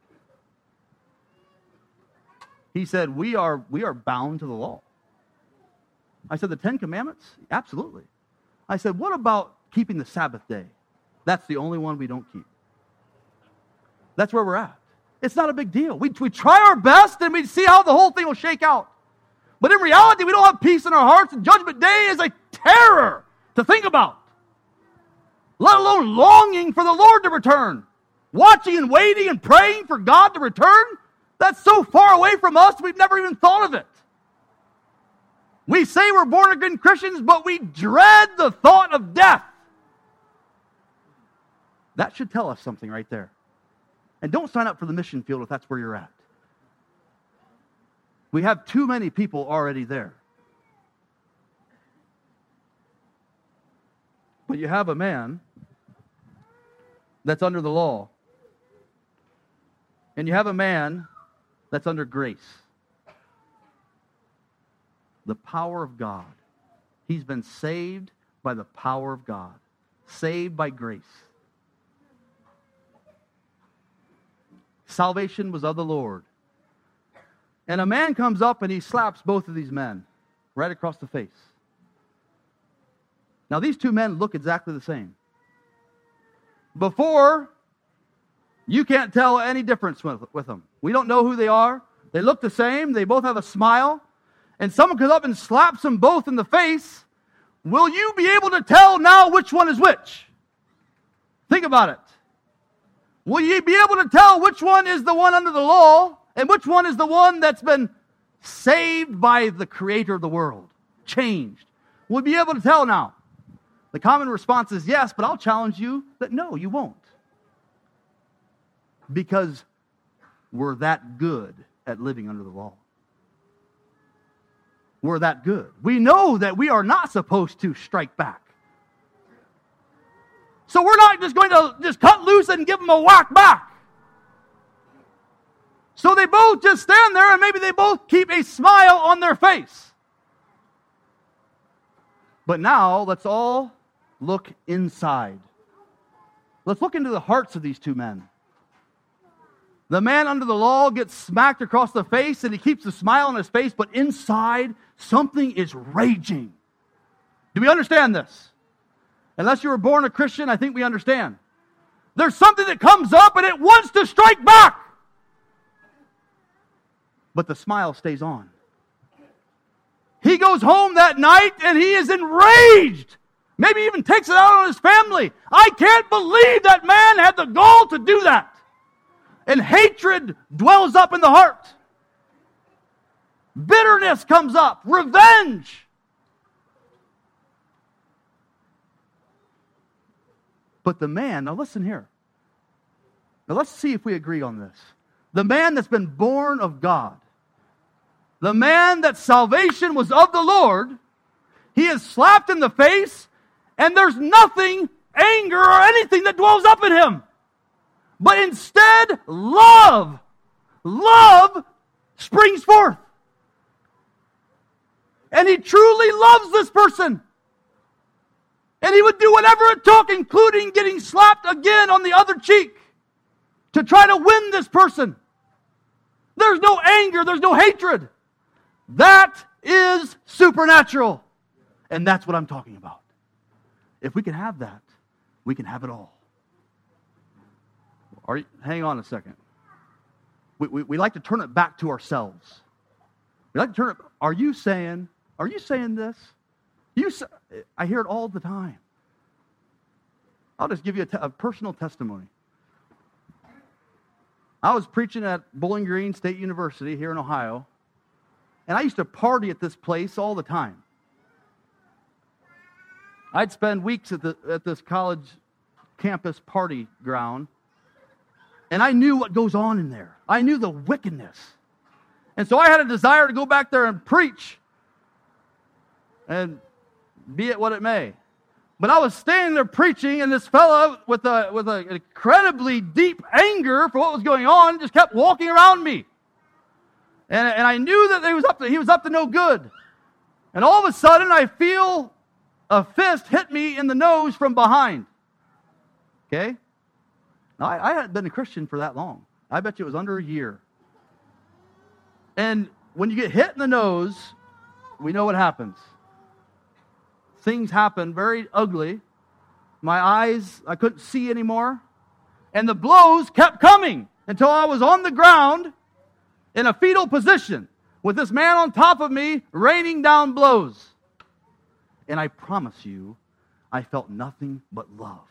He said, we are bound to the law. I said, the 10 Commandments? Absolutely. I said, what about keeping the Sabbath day? That's the only one we don't keep. That's where we're at. It's not a big deal. We try our best and we see how the whole thing will shake out. But in reality, we don't have peace in our hearts, and Judgment Day is a terror to think about. Let alone longing for the Lord to return. Watching and waiting and praying for God to return. That's so far away from us, we've never even thought of it. We say we're born-again Christians, but we dread the thought of death. That should tell us something right there. And don't sign up for the mission field if that's where you're at. We have too many people already there. But you have a man that's under the law. And you have a man that's under grace. The power of God. He's been saved by the power of God. Saved by grace. Salvation was of the Lord. And a man comes up and he slaps both of these men right across the face. Now these two men look exactly the same. Before, you can't tell any difference with them. We don't know who they are. They look the same. They both have a smile. And someone comes up and slaps them both in the face. Will you be able to tell now which one is which? Think about it. Will you be able to tell which one is the one under the law and which one is the one that's been saved by the Creator of the world? Changed. Will you be able to tell now? The common response is yes, but I'll challenge you that no, you won't. Because we're that good at living under the law. We're that good. We know that we are not supposed to strike back. So we're not just going to just cut loose and give them a whack back. So they both just stand there and maybe they both keep a smile on their face. But now let's all look inside. Let's look into the hearts of these two men. The man under the law gets smacked across the face and he keeps a smile on his face, but inside something is raging. Do we understand this? Unless you were born a Christian, I think we understand. There's something that comes up and it wants to strike back. But the smile stays on. He goes home that night and he is enraged. Maybe even takes it out on his family. I can't believe that man had the gall to do that. And hatred dwells up in the heart. Bitterness comes up. Revenge. But the man, now listen here. Now let's see if we agree on this. The man that's been born of God, the man that salvation was of the Lord, he is slapped in the face, and there's nothing, anger or anything that dwells up in him. But instead, love springs forth. And he truly loves this person. And he would do whatever it took, including getting slapped again on the other cheek, to try to win this person. There's no anger, there's no hatred. That is supernatural. And that's what I'm talking about. If we can have that, we can have it all. Hang on a second. We like to turn it back to ourselves. We like to turn it. Are you saying this? I hear it all the time. I'll just give you a personal testimony. I was preaching at Bowling Green State University here in Ohio, and I used to party at this place all the time. I'd spend weeks at this college campus party ground, and I knew what goes on in there. I knew the wickedness. And so I had a desire to go back there and preach, and be it what it may. But I was standing there preaching, and this fellow with an incredibly deep anger for what was going on just kept walking around me. And I knew that he was up to no good. And all of a sudden, I feel a fist hit me in the nose from behind. Okay? Now, I hadn't been a Christian for that long. I bet you it was under a year. And when you get hit in the nose, we know what happens. Things happen very ugly. My eyes, I couldn't see anymore. And the blows kept coming until I was on the ground in a fetal position with this man on top of me raining down blows. And I promise you, I felt nothing but love.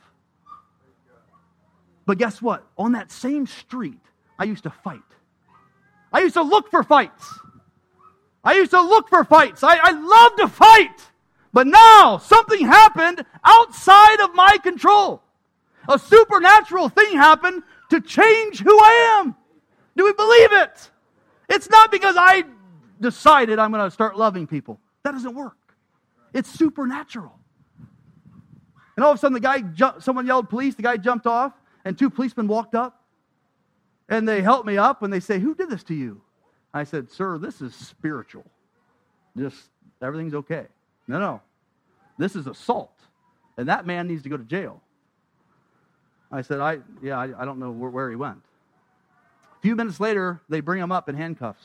But guess what? On that same street, I used to fight. I used to look for fights. I love to fight. But now, something happened outside of my control. A supernatural thing happened to change who I am. Do we believe it? It's not because I decided I'm going to start loving people. That doesn't work. It's supernatural. And all of a sudden, someone yelled police, the guy jumped off, and 2 policemen walked up, and they helped me up, and they say, "Who did this to you?" I said, "Sir, this is spiritual. Just, everything's okay." No. This is assault. And that man needs to go to jail. I said, I don't know where he went. A few minutes later, they bring him up in handcuffs.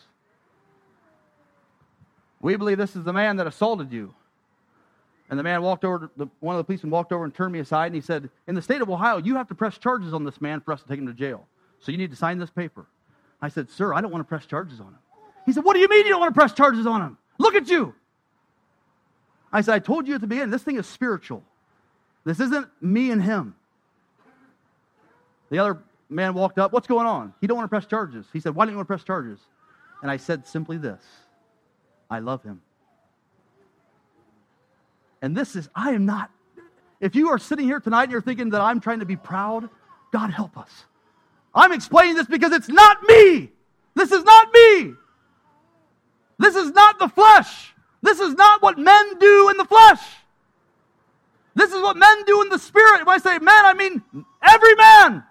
"We believe this is the man that assaulted you." And the man one of the policemen walked over and turned me aside, and he said, "In the state of Ohio, you have to press charges on this man for us to take him to jail. So you need to sign this paper." I said, "Sir, I don't want to press charges on him." He said, "What do you mean you don't want to press charges on him? Look at you." I said, "I told you at the beginning, this thing is spiritual. This isn't me and him." The other man walked up. "What's going on?" "He don't want to press charges." He said, "Why don't you want to press charges?" And I said simply this: I love him. And I am not, if you are sitting here tonight and you're thinking that I'm trying to be proud, God help us. I'm explaining this because it's not me. This is not me. This is not the flesh. This is not what men do in the flesh. This is what men do in the spirit. When I say men, I mean every man.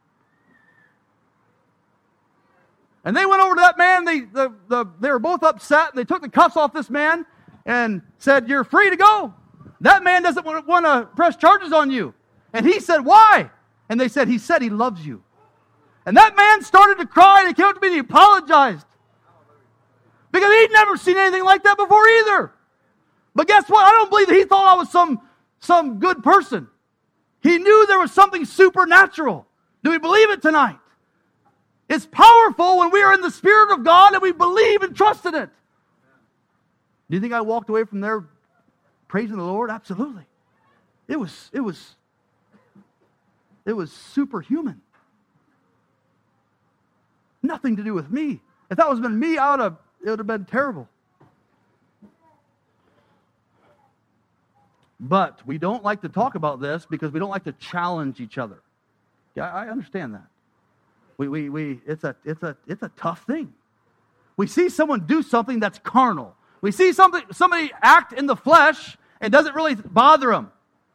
And they went over to that man. They were both upset, and they took the cuffs off this man and said, "You're free to go. That man doesn't want to press charges on you." And he said, "Why?" And they said, "He said he loves you." And that man started to cry, and he came up to me and he apologized. Because he'd never seen anything like that before either. But guess what? I don't believe that he thought I was some some good person. He knew there was something supernatural. Do we believe it tonight? It's powerful when we are in the Spirit of God and we believe and trust in it. Do you think I walked away from there praising the Lord? Absolutely. It was superhuman. Nothing to do with me. If that was been me, it would have been terrible. But we don't like to talk about this because we don't like to challenge each other. Yeah, I understand that. It's a tough thing. We see someone do something that's carnal. We see somebody act in the flesh and doesn't really bother them.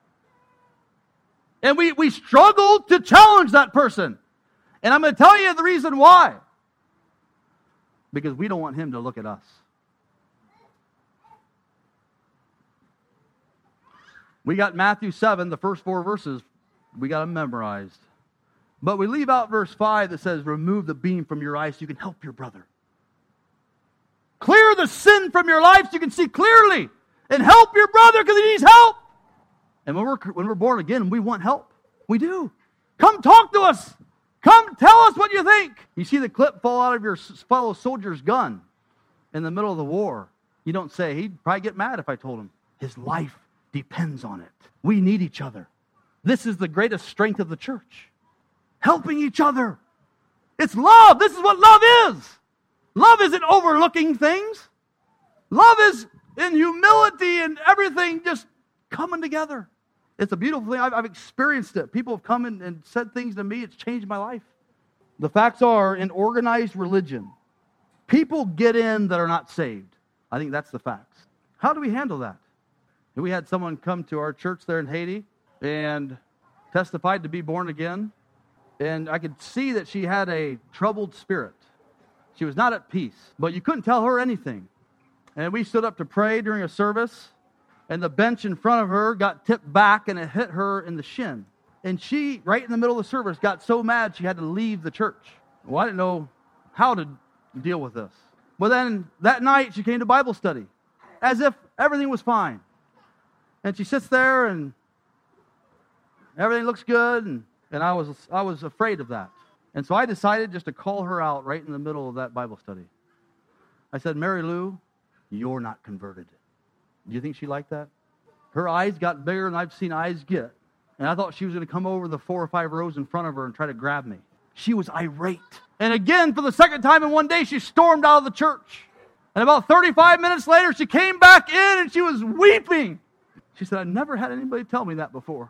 And we struggle to challenge that person. And I'm going to tell you the reason why. Because we don't want him to look at us. We got Matthew 7, the first 4 verses, we got them memorized. But we leave out verse 5 that says, remove the beam from your eye so you can help your brother. Clear the sin from your life so you can see clearly and help your brother because he needs help. And when we're born again, we want help. We do. Come talk to us. Come tell us what you think. You see the clip fall out of your fellow soldier's gun in the middle of the war. You don't say, he'd probably get mad if I told him. His life depends on it. We need each other. This is the greatest strength of the church. Helping each other. It's love. This is what love is. Love isn't overlooking things. Love is in humility and everything just coming together. It's a beautiful thing. I've experienced it. People have come in and said things to me. It's changed my life. The facts are, in organized religion, people get in that are not saved. I think that's the facts. How do we handle that? We had someone come to our church there in Haiti and testified to be born again. And I could see that she had a troubled spirit. She was not at peace, but you couldn't tell her anything. And we stood up to pray during a service, and the bench in front of her got tipped back, and it hit her in the shin. And she, right in the middle of the service, got so mad she had to leave the church. Well, I didn't know how to deal with this. Well, then that night she came to Bible study, as if everything was fine. And she sits there, and everything looks good, and I was afraid of that. And so I decided just to call her out right in the middle of that Bible study. I said, Mary Lou, you're not converted. Do you think she liked that? Her eyes got bigger than I've seen eyes get. And I thought she was going to come over the 4 or 5 rows in front of her and try to grab me. She was irate. And again, for the second time in one day, she stormed out of the church. And about 35 minutes later, she came back in and she was weeping. She said, I never had anybody tell me that before.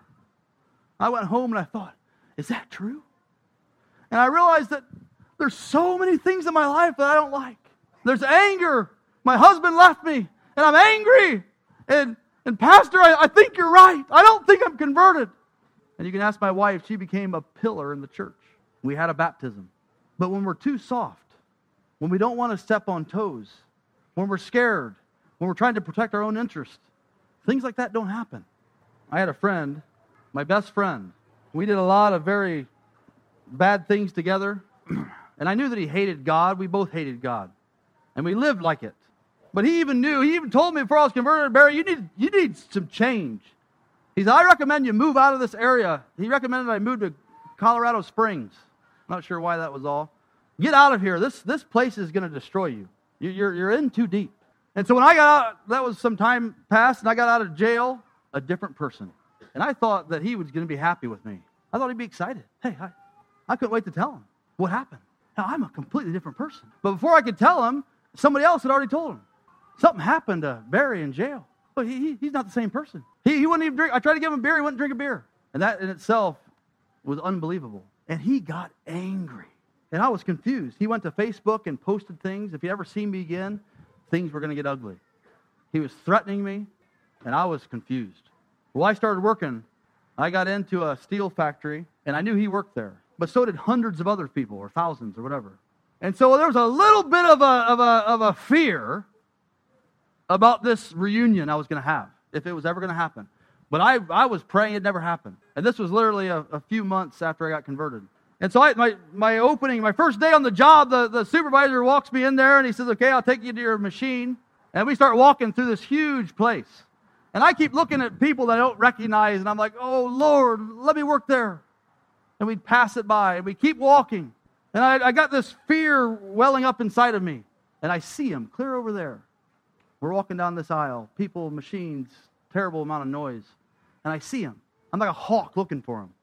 I went home and I thought, is that true? And I realized that there's so many things in my life that I don't like. There's anger. My husband left me, and I'm angry. And Pastor, I think you're right. I don't think I'm converted. And you can ask my wife, she became a pillar in the church. We had a baptism. But when we're too soft, when we don't want to step on toes, when we're scared, when we're trying to protect our own interest, things like that don't happen. I had a friend, my best friend. We did a lot of very bad things together. And I knew that he hated God. We both hated God. And we lived like it. But he even told me before I was converted, Barry, you need some change. He said, I recommend you move out of this area. He recommended I move to Colorado Springs. I'm not sure why that was all. Get out of here. This place is going to destroy you. You're in too deep. And so when I got out, that was some time passed, and I got out of jail, a different person. And I thought that he was going to be happy with me. I thought he'd be excited. Hey, I couldn't wait to tell him what happened. Now, I'm a completely different person. But before I could tell him, somebody else had already told him. Something happened to Barry in jail. But he's not the same person. He wouldn't even drink. I tried to give him beer. He wouldn't drink a beer. And that in itself was unbelievable. And he got angry. And I was confused. He went to Facebook and posted things. If he ever seen me again, things were going to get ugly. He was threatening me, and I was confused. Well, I started working. I got into a steel factory, and I knew he worked there. But so did hundreds of other people, or thousands, or whatever. And so there was a little bit of a fear about this reunion I was going to have, if it was ever going to happen. But I was praying it never happened. And this was literally a few months after I got converted. And so my first day on the job, the supervisor walks me in there, and he says, okay, I'll take you to your machine. And we start walking through this huge place. And I keep looking at people that I don't recognize, and I'm like, oh, Lord, let me work there. And we'd pass it by, and we keep walking. And I got this fear welling up inside of me. And I see him clear over there. We're walking down this aisle. People, machines, terrible amount of noise. And I see him. I'm like a hawk looking for him.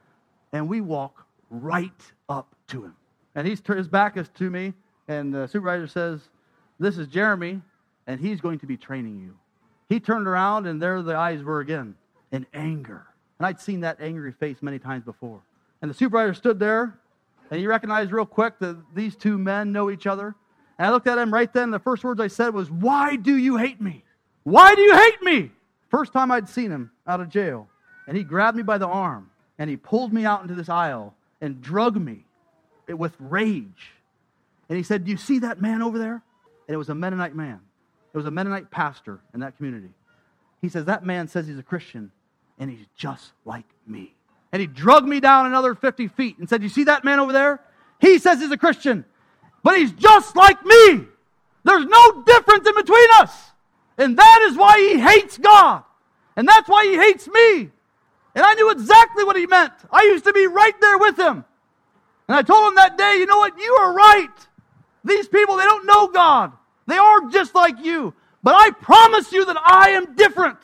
And we walk right up to him. And his back is to me. And the supervisor says, this is Jeremy, and he's going to be training you. He turned around, and there the eyes were again, in anger. And I'd seen that angry face many times before. And the supervisor stood there, and he recognized real quick that these two men know each other. And I looked at him right then, and the first words I said was, why do you hate me? Why do you hate me? First time I'd seen him out of jail. And he grabbed me by the arm, and he pulled me out into this aisle and drug me with rage. And he said, do you see that man over there? And it was a Mennonite man. It was a Mennonite pastor in that community. He says, that man says he's a Christian, and he's just like me. And he drugged me down another 50 feet and said, you see that man over there? He says he's a Christian, but he's just like me. There's no difference in between us. And that is why he hates God. And that's why he hates me. And I knew exactly what he meant. I used to be right there with him. And I told him that day, you know what? You are right. These people, they don't know God. They are just like you. But I promise you that I am different.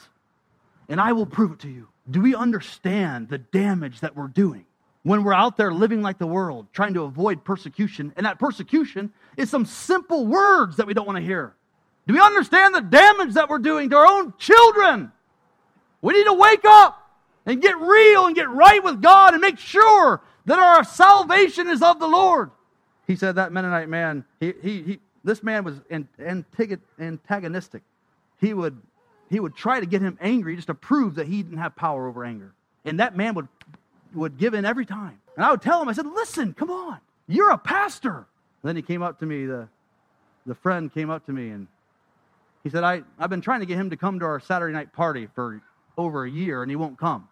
And I will prove it to you. Do we understand the damage that we're doing when we're out there living like the world, trying to avoid persecution? And that persecution is some simple words that we don't want to hear. Do we understand the damage that we're doing to our own children? We need to wake up and get real and get right with God and make sure that our salvation is of the Lord. He said that Mennonite man, this man was antagonistic. He would try to get him angry just to prove that he didn't have power over anger. And that man would give in every time. And I would tell him, I said, listen, come on. You're a pastor. And then he came up to me, the friend came up to me, and he said, I've been trying to get him to come to our Saturday night party for over a year, and he won't come.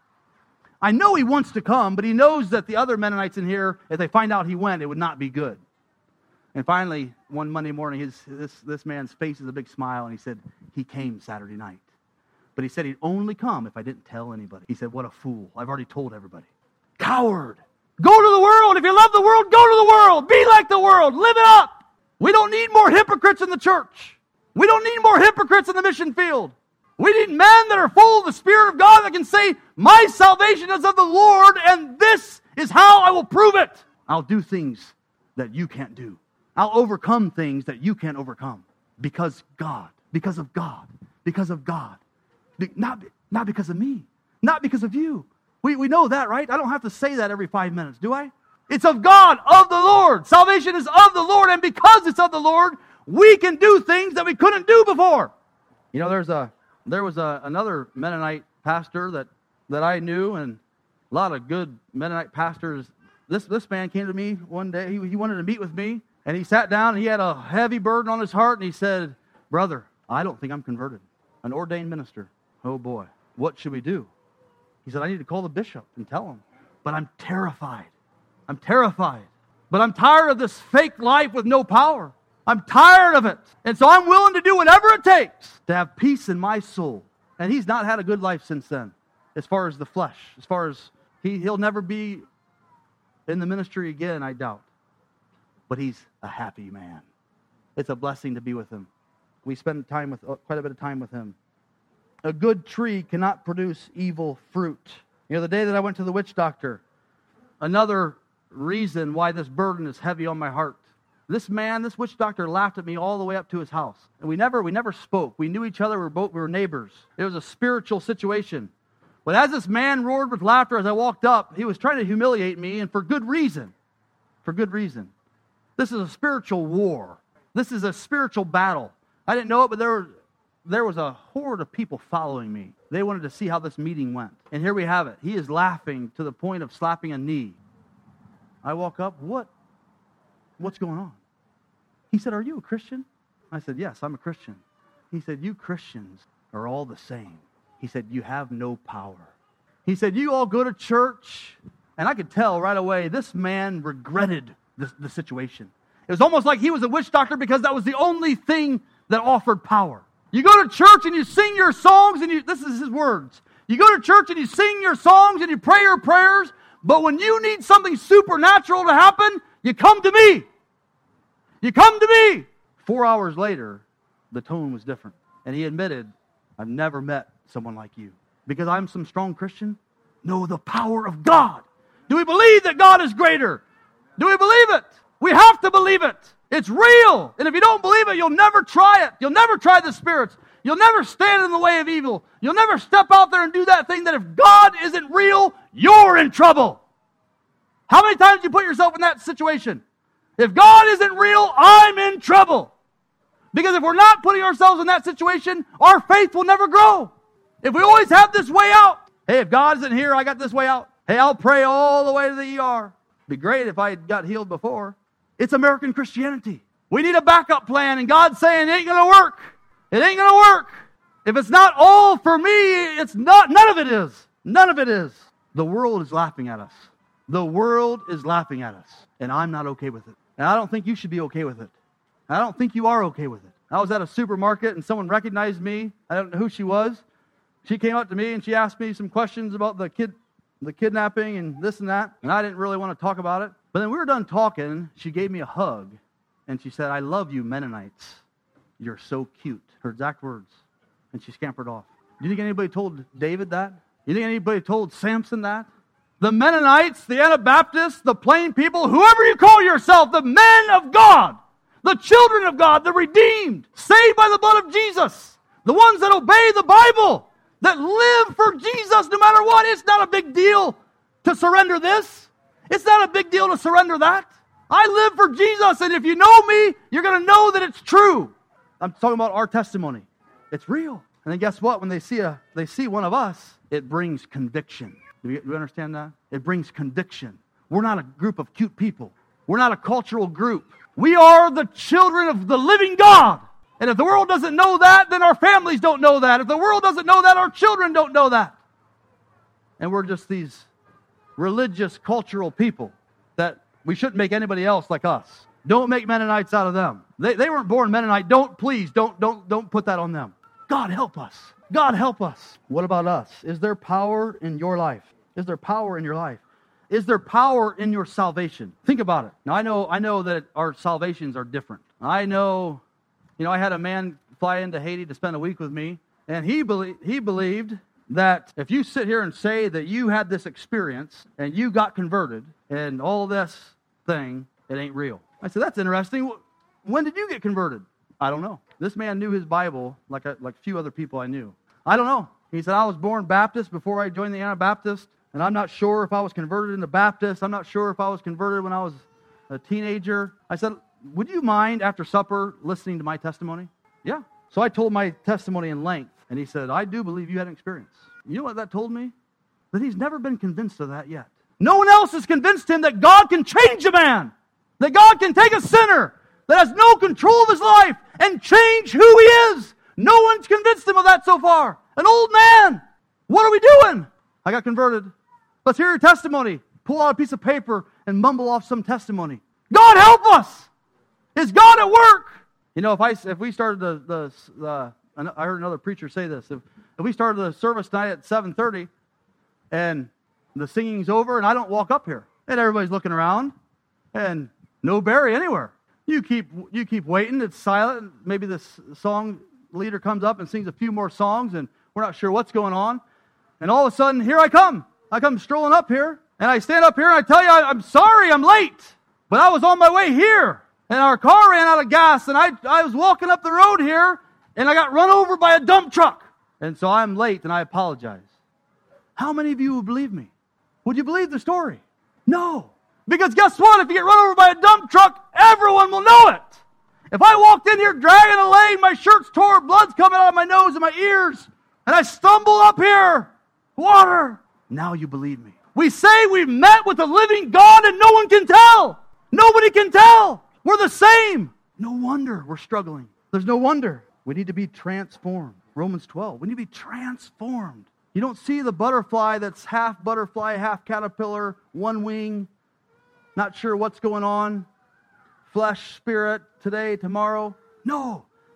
I know he wants to come, but he knows that the other Mennonites in here, if they find out he went, it would not be good. And finally, one Monday morning, this man's face is a big smile, and he said, he came Saturday night. But he said he'd only come if I didn't tell anybody. He said, what a fool. I've already told everybody. Coward. Go to the world. If you love the world, go to the world. Be like the world. Live it up. We don't need more hypocrites in the church. We don't need more hypocrites in the mission field. We need men that are full of the Spirit of God that can say, my salvation is of the Lord, and this is how I will prove it. I'll do things that you can't do. I'll overcome things that you can't overcome. Because God. Because of God. Because of God. Not because of me. Not because of you. We know that, right? I don't have to say that every 5 minutes, do I? It's of God, of the Lord. Salvation is of the Lord, and because it's of the Lord, we can do things that we couldn't do before. You know, there was another Mennonite pastor that I knew, and a lot of good Mennonite pastors. This man came to me one day. He wanted to meet with me, and he sat down, and he had a heavy burden on his heart, and he said, brother, I don't think I'm converted. An ordained minister. Oh boy, what should we do? He said, I need to call the bishop and tell him. But I'm terrified. I'm terrified. But I'm tired of this fake life with no power. I'm tired of it. And so I'm willing to do whatever it takes to have peace in my soul. And he's not had a good life since then, as far as the flesh. As far as he'll never be in the ministry again, I doubt. But he's a happy man. It's a blessing to be with him. We spend quite a bit of time with him. A good tree cannot produce evil fruit. You know, the day that I went to the witch doctor, another reason why this burden is heavy on my heart. This witch doctor laughed at me all the way up to his house. And we never spoke. We knew each other. We were neighbors. It was a spiritual situation. But as this man roared with laughter as I walked up, he was trying to humiliate me, and for good reason. For good reason. This is a spiritual war. This is a spiritual battle. I didn't know it, but there was a horde of people following me. They wanted to see how this meeting went. And here we have it. He is laughing to the point of slapping a knee. I walk up, what's going on? He said, are you a Christian? I said, yes, I'm a Christian. He said, you Christians are all the same. He said, you have no power. He said, you all go to church. And I could tell right away, this man regretted the situation. It was almost like he was a witch doctor because that was the only thing that offered power. You go to church and you sing your songs, and this is his words. You go to church and you sing your songs and you pray your prayers, but when you need something supernatural to happen, you come to me. You come to me. 4 hours later, the tone was different. And he admitted, I've never met someone like you. Because I'm some strong Christian? No, the power of God. Do we believe that God is greater? Do we believe it? We have to believe it. It's real. And if you don't believe it, you'll never try it. You'll never try the spirits. You'll never stand in the way of evil. You'll never step out there and do that thing that if God isn't real, you're in trouble. How many times do you put yourself in that situation? If God isn't real, I'm in trouble. Because if we're not putting ourselves in that situation, our faith will never grow. If we always have this way out, hey, if God isn't here, I got this way out. Hey, I'll pray all the way to the ER. It'd be great if I got healed before. It's American Christianity. We need a backup plan, and God's saying it ain't going to work. It ain't going to work. If it's not all for me, it's not. None of it is. None of it is. The world is laughing at us. The world is laughing at us, and I'm not okay with it. And I don't think you should be okay with it. I don't think you are okay with it. I was at a supermarket, and someone recognized me. I don't know who she was. She came up to me, and she asked me some questions about the kidnapping and this and that, and I didn't really want to talk about it. But then we were done talking. She gave me a hug, and she said, I love you, Mennonites. You're so cute. Her exact words. And she scampered off. Do you think anybody told David that? You think anybody told Samson that? The Mennonites, the Anabaptists, the plain people, whoever you call yourself, the men of God, the children of God, the redeemed, saved by the blood of Jesus, the ones that obey the Bible, that live for Jesus no matter what. It's not a big deal to surrender this. It's not a big deal to surrender that. I live for Jesus, and if you know me, you're going to know that it's true. I'm talking about our testimony. It's real. And then guess what? When they see one of us, it brings conviction. Do you understand that? It brings conviction. We're not a group of cute people. We're not a cultural group. We are the children of the living God. And if the world doesn't know that, then our families don't know that. If the world doesn't know that, our children don't know that. And we're just these religious, cultural people that we shouldn't make anybody else like us. Don't make Mennonites out of them. They weren't born Mennonite. Don't put that on them. God help us. God help us. What about us? Is there power in your life? Is there power in your life? Is there power in your salvation? Think about it. Now, I know that our salvations are different. I know, I had a man fly into Haiti to spend a week with me, and he believed that if you sit here and say that you had this experience and you got converted and all this thing, it ain't real. I said, that's interesting. When did you get converted? I don't know. This man knew his Bible like a few other people I knew. I don't know. He said, I was born Baptist before I joined the Anabaptist, and I'm not sure if I was converted into Baptist. I'm not sure if I was converted when I was a teenager. I said, would you mind after supper listening to my testimony? Yeah. So I told my testimony in length, and he said, I do believe you had an experience. You know what that told me? That he's never been convinced of that yet. No one else has convinced him that God can change a man, that God can take a sinner that has no control of his life and change who he is. No one's convinced him of that so far. An old man. What are we doing? I got converted. Let's hear your testimony. Pull out a piece of paper and mumble off some testimony. God help us. Is God at work? If we started I heard another preacher say this. If we started the service tonight at 7:30 and the singing's over and I don't walk up here and everybody's looking around and no Barry anywhere. You keep waiting. It's silent. Maybe this song leader comes up and sings a few more songs and we're not sure what's going on. And all of a sudden, here I come. I come strolling up here and I stand up here and I tell you, I'm sorry I'm late. But I was on my way here and our car ran out of gas and I was walking up the road here and I got run over by a dump truck. And so I'm late and I apologize. How many of you would believe me? Would you believe the story? No. Because guess what? If you get run over by a dump truck, everyone will know it. If I walked in here dragging a leg, my shirt's tore, blood's coming out of my nose and my ears, and I stumble up here, water, now you believe me. We say we've met with the living God and no one can tell. Nobody can tell. We're the same. No wonder we're struggling. There's no wonder. We need to be transformed. Romans 12. We need to be transformed. You don't see the butterfly that's half butterfly, half caterpillar, one wing, not sure what's going on, flesh, spirit, today, tomorrow. No,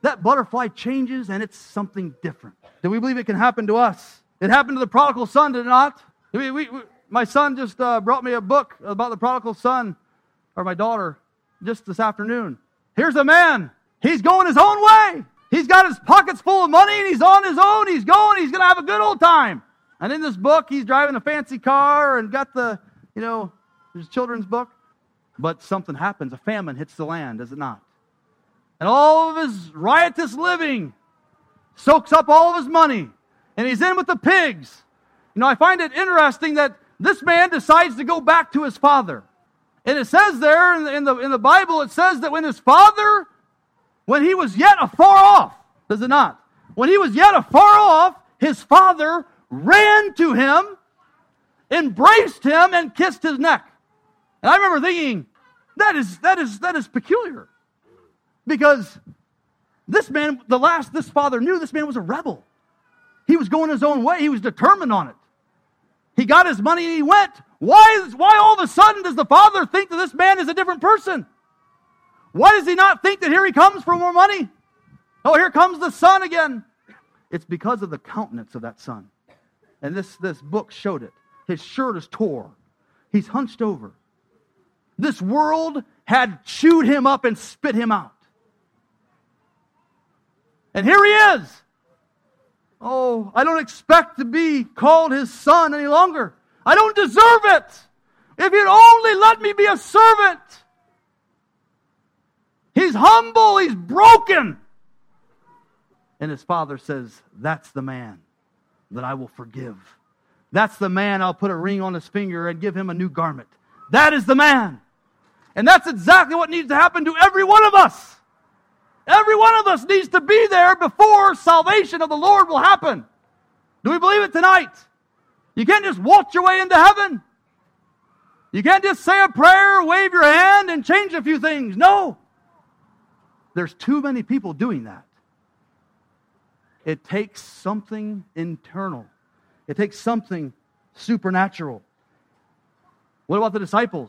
that butterfly changes and it's something different. Do we believe it can happen to us? It happened to the prodigal son, did it not? My son just brought me a book about the prodigal son, or my daughter, just this afternoon. Here's a man. He's going his own way. He's got his pockets full of money and he's on his own. He's going to have a good old time. And in this book, he's driving a fancy car and got the, there's a children's book. But something happens. A famine hits the land, does it not? And all of his riotous living soaks up all of his money. And he's in with the pigs. I find it interesting that this man decides to go back to his father. And it says there in the Bible, it says that when he was yet afar off, does it not? When he was yet afar off, his father ran to him, embraced him, and kissed his neck. And I remember thinking, that is peculiar. Because this man, this father knew this man was a rebel. He was going his own way. He was determined on it. He got his money and he went. Why all of a sudden does the father think that this man is a different person? Why does he not think that here he comes for more money? Oh, here comes the son again. It's because of the countenance of that son. And this book showed it. His shirt is tore. He's hunched over. This world had chewed him up and spit him out. And here he is. Oh, I don't expect to be called his son any longer. I don't deserve it. If you'd only let me be a servant. He's humble. He's broken. And his father says, that's the man that I will forgive. That's the man I'll put a ring on his finger and give him a new garment. That is the man. And that's exactly what needs to happen to every one of us. Every one of us needs to be there before salvation of the Lord will happen. Do we believe it tonight? You can't just waltz your way into heaven. You can't just say a prayer, wave your hand, and change a few things. No. There's too many people doing that. It takes something internal. It takes something supernatural. What about the disciples?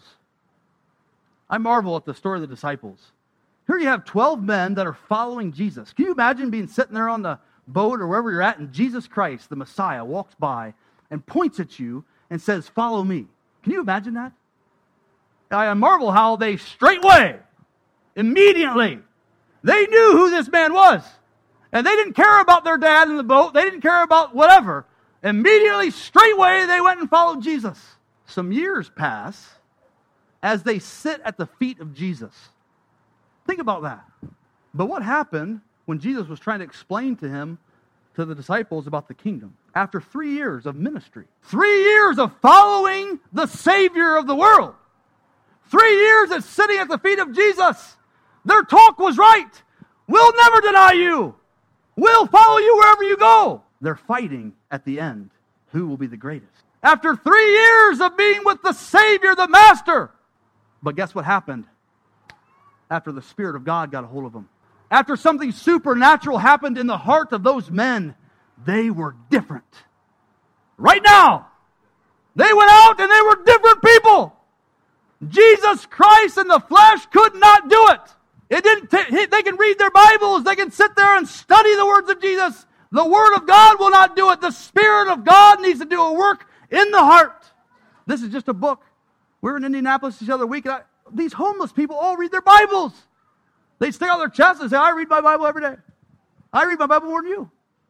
I marvel at the story of the disciples. Here you have 12 men that are following Jesus. Can you imagine being sitting there on the boat or wherever you're at, and Jesus Christ, the Messiah, walks by and points at you and says, follow me. Can you imagine that? I marvel how they straightway, immediately, they knew who this man was. And they didn't care about their dad in the boat. They didn't care about whatever. Immediately, straightway, they went and followed Jesus. Some years pass as they sit at the feet of Jesus. Think about that. But what happened when Jesus was trying to explain to the disciples about the kingdom? After 3 years of ministry, 3 years of following the Savior of the world, 3 years of sitting at the feet of Jesus, their talk was right. We'll never deny you. We'll follow you wherever you go. They're fighting at the end. Who will be the greatest? After 3 years of being with the Savior, the Master. But guess what happened? After the Spirit of God got a hold of them. After something supernatural happened in the heart of those men, they were different. Right now, they went out and they were different people. Jesus Christ in the flesh could not do it. They can read their Bibles. They can sit there and study the words of Jesus. The Word of God will not do it. The Spirit of God needs to do a work in the heart. This is just a book. We were in Indianapolis the other week, and these homeless people all read their Bibles. They stick out their chests and say, I read my Bible every day. I read my Bible more than you.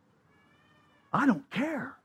I don't care.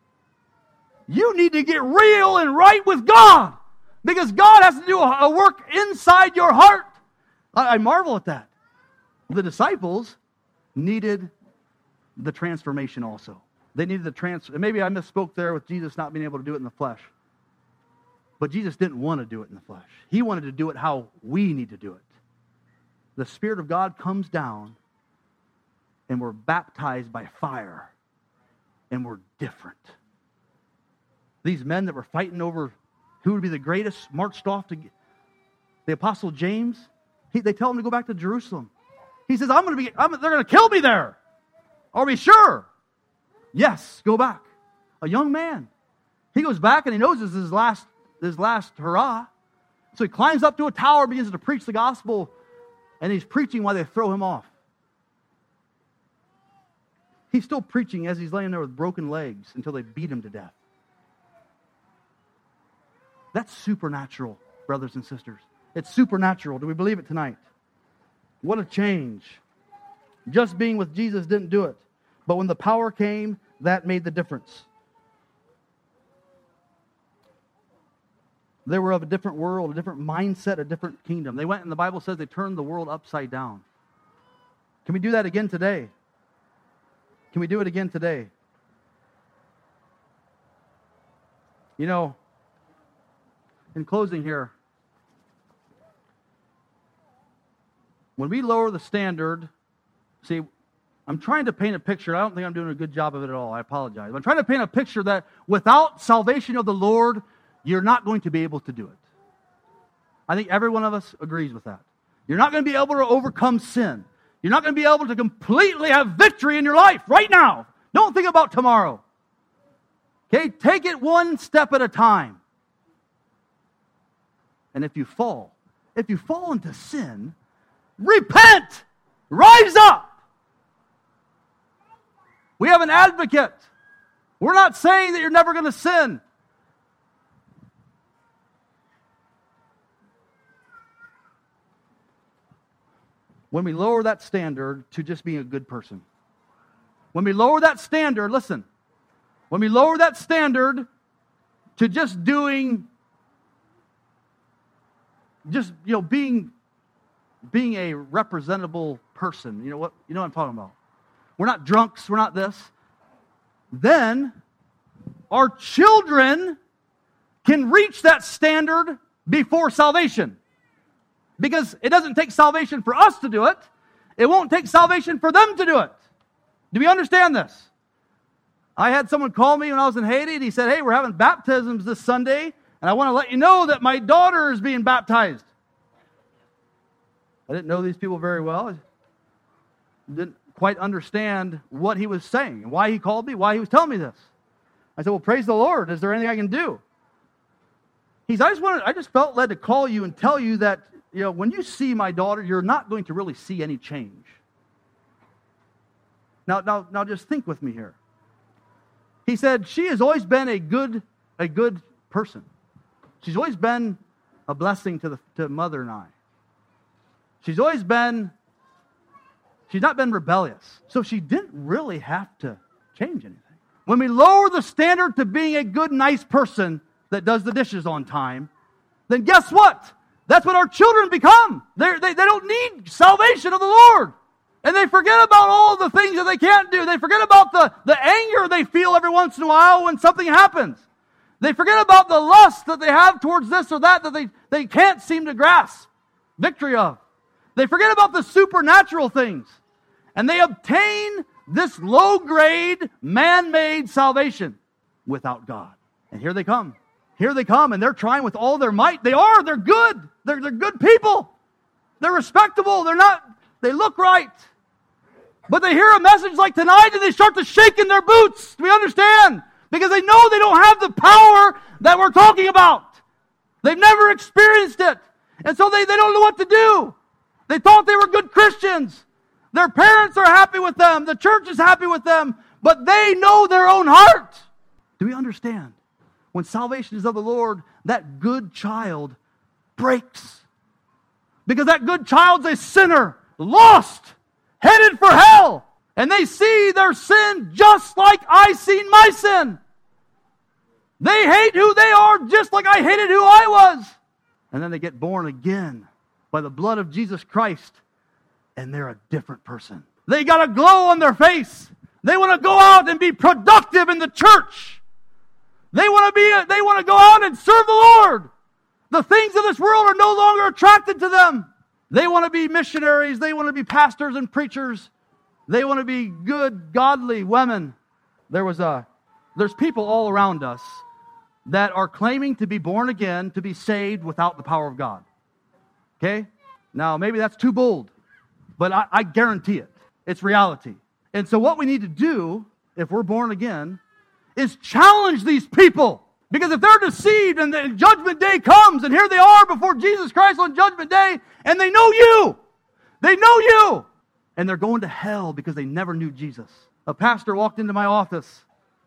You need to get real and right with God, because God has to do a work inside your heart. I marvel at that. The disciples needed the transformation also. They needed the transfer. Maybe I misspoke there with Jesus not being able to do it in the flesh. But Jesus didn't want to do it in the flesh. He wanted to do it how we need to do it. The Spirit of God comes down, and we're baptized by fire, and we're different. These men that were fighting over who would be the greatest marched off to the Apostle James. They tell him to go back to Jerusalem. He says, they're going to kill me there. Are we sure? Yes, go back. A young man. He goes back and he knows this is his last hurrah. So he climbs up to a tower, begins to preach the gospel, and he's preaching while they throw him off. He's still preaching as he's laying there with broken legs until they beat him to death. That's supernatural, brothers and sisters. It's supernatural. Do we believe it tonight? What a change. Just being with Jesus didn't do it. But when the power came, that made the difference. They were of a different world, a different mindset, a different kingdom. They went, and the Bible says they turned the world upside down. Can we do that again today? Can we do it again today? You know, in closing here, when we lower the standard, see, I'm trying to paint a picture. I don't think I'm doing a good job of it at all. I apologize. I'm trying to paint a picture that without salvation of the Lord, you're not going to be able to do it. I think every one of us agrees with that. You're not going to be able to overcome sin. You're not going to be able to completely have victory in your life right now. Don't think about tomorrow. Okay? Take it one step at a time. And if you fall into sin, repent! Rise up! We have an advocate. We're not saying that you're never going to sin. When we lower that standard to just being a good person. When we lower that standard, listen. When we lower that standard to just being a representable person. You know what I'm talking about. We're not drunks, we're not this. Then our children can reach that standard before salvation. Because it doesn't take salvation for us to do it. It won't take salvation for them to do it. Do we understand this? I had someone call me when I was in Haiti, and he said, hey, we're having baptisms this Sunday, and I want to let you know that my daughter is being baptized. I didn't know these people very well. I didn't quite understand what he was saying, and why he called me, why he was telling me this. I said, well, praise the Lord. Is there anything I can do? He said, I just felt led to call you and tell you that, when you see my daughter, you're not going to really see any change. Now just think with me here. He said, she has always been a good person. She's always been a blessing to Mother and I. She's not been rebellious. So she didn't really have to change anything. When we lower the standard to being a good, nice person that does the dishes on time, then guess what? That's what our children become. They don't need salvation of the Lord. And they forget about all the things that they can't do. They forget about the anger they feel every once in a while when something happens. They forget about the lust that they have towards this or that they can't seem to grasp victory of. They forget about the supernatural things. And they obtain this low-grade, man-made salvation without God. And here they come. Here they come, and they're trying with all their might. They're good. They're good people. They're respectable. They look right. But they hear a message like tonight, and they start to shake in their boots. Do we understand? Because they know they don't have the power that we're talking about. They've never experienced it. And so they don't know what to do. They thought they were good Christians. Their parents are happy with them. The church is happy with them. But they know their own heart. Do we understand? When salvation is of the Lord, that good child breaks. Because that good child's a sinner, lost, headed for hell. And they see their sin just like I seen my sin. They hate who they are just like I hated who I was. And then they get born again by the blood of Jesus Christ. And they're a different person. They got a glow on their face. They want to go out and be productive in the church. They want to go out and serve the Lord. The things of this world are no longer attracted to them. They want to be missionaries. They want to be pastors and preachers. They want to be good, godly women. There's people all around us that are claiming to be born again, to be saved without the power of God. Okay? Now, maybe that's too bold, but I guarantee it. It's reality. And so what we need to do, if we're born again, is challenge these people. Because if they're deceived and the judgment day comes, and here they are before Jesus Christ on judgment day, and they know you, and they're going to hell because they never knew Jesus. a pastor walked into my office.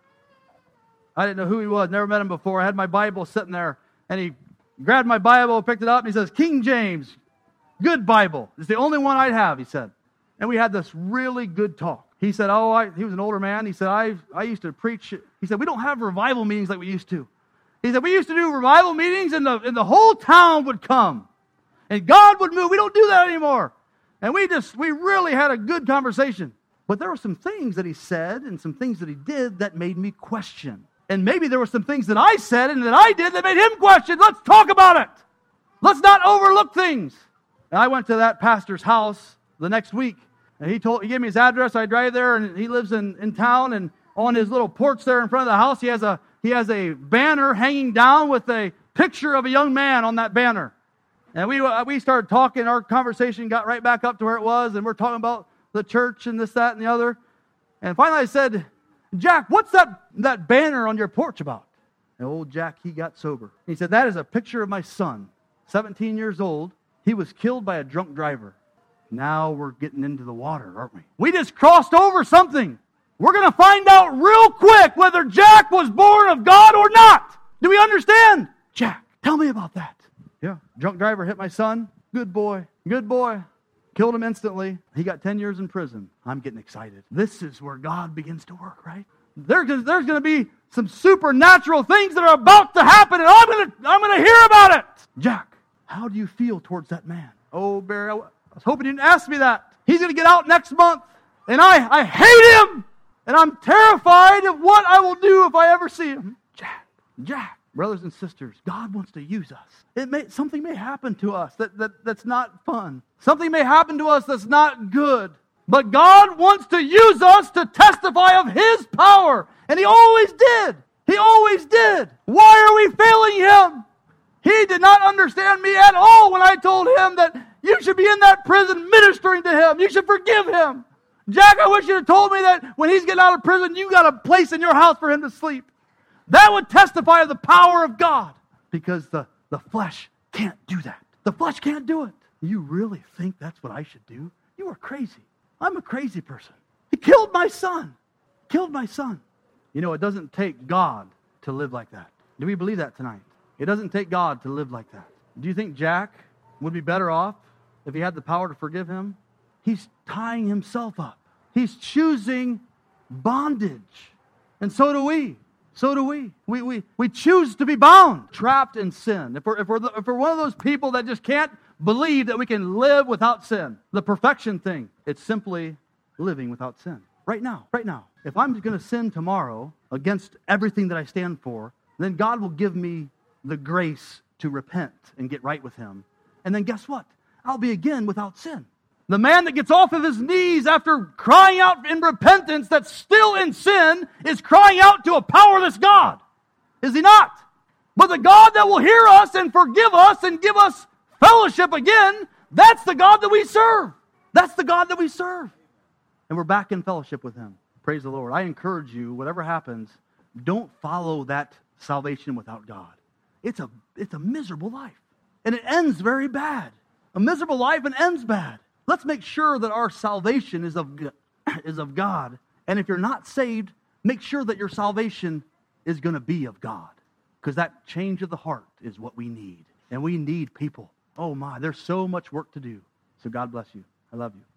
I didn't know who he was, never met him before. I had my Bible sitting there, and he grabbed my Bible, picked it up, and he says, King James, good Bible. It's the only one I'd have, he said. And we had this really good talk. He said, he was an older man. He said, I used to preach. He said, we don't have revival meetings like we used to. He said, we used to do revival meetings, and the whole town would come. And God would move. We don't do that anymore. And we really had a good conversation. But there were some things that he said and some things that he did that made me question. And maybe there were some things that I said and that I did that made him question. Let's talk about it. Let's not overlook things. And I went to that pastor's house the next week. And he gave me his address. I drive there, and he lives in town. And on his little porch there in front of the house, he has a banner hanging down with a picture of a young man on that banner. And we started talking. Our conversation got right back up to where it was, and we're talking about the church and this, that, and the other. And finally I said, Jack, what's that banner on your porch about? And old Jack, he got sober. He said, that is a picture of my son, 17 years old. He was killed by a drunk driver. Now we're getting into the water, aren't we? We just crossed over something. We're going to find out real quick whether Jack was born of God or not. Do we understand? Jack, tell me about that. Yeah, drunk driver hit my son. Good boy. Good boy. Killed him instantly. He got 10 years in prison. I'm getting excited. This is where God begins to work, right? There's going to be some supernatural things that are about to happen, and I'm going to hear about it. Jack, how do you feel towards that man? Oh, Barry, I was hoping you didn't ask me that. He's going to get out next month, and I hate him, and I'm terrified of what I will do if I ever see him. Jack. Brothers and sisters, God wants to use us. Something may happen to us that's not fun. Something may happen to us that's not good. But God wants to use us to testify of His power. And He always did. He always did. Why are we failing Him? He did not understand me at all when I told him that you should be in that prison ministering to him. You should forgive him. Jack, I wish you had told me that when he's getting out of prison, you got a place in your house for him to sleep. That would testify of the power of God, because the flesh can't do that. The flesh can't do it. You really think that's what I should do? You are crazy. I'm a crazy person. He killed my son. Killed my son. You know, it doesn't take God to live like that. Do we believe that tonight? It doesn't take God to live like that. Do you think Jack would be better off if he had the power to forgive him? He's tying himself up. He's choosing bondage. And so do we. So do we. We choose to be bound, trapped in sin. If we're one of those people that just can't believe that we can live without sin, the perfection thing, it's simply living without sin. Right now. If I'm going to sin tomorrow against everything that I stand for, then God will give me the grace to repent and get right with Him. And then guess what? I'll be again without sin. The man that gets off of his knees after crying out in repentance that's still in sin is crying out to a powerless God. Is he not? But the God that will hear us and forgive us and give us fellowship again, that's the God that we serve. That's the God that we serve. And we're back in fellowship with Him. Praise the Lord. I encourage you, whatever happens, don't follow that salvation without God. It's a miserable life. And it ends very bad. A miserable life and ends bad. Let's make sure that our salvation is of God. And if you're not saved, make sure that your salvation is going to be of God. Because that change of the heart is what we need. And we need people. Oh my, there's so much work to do. So God bless you. I love you.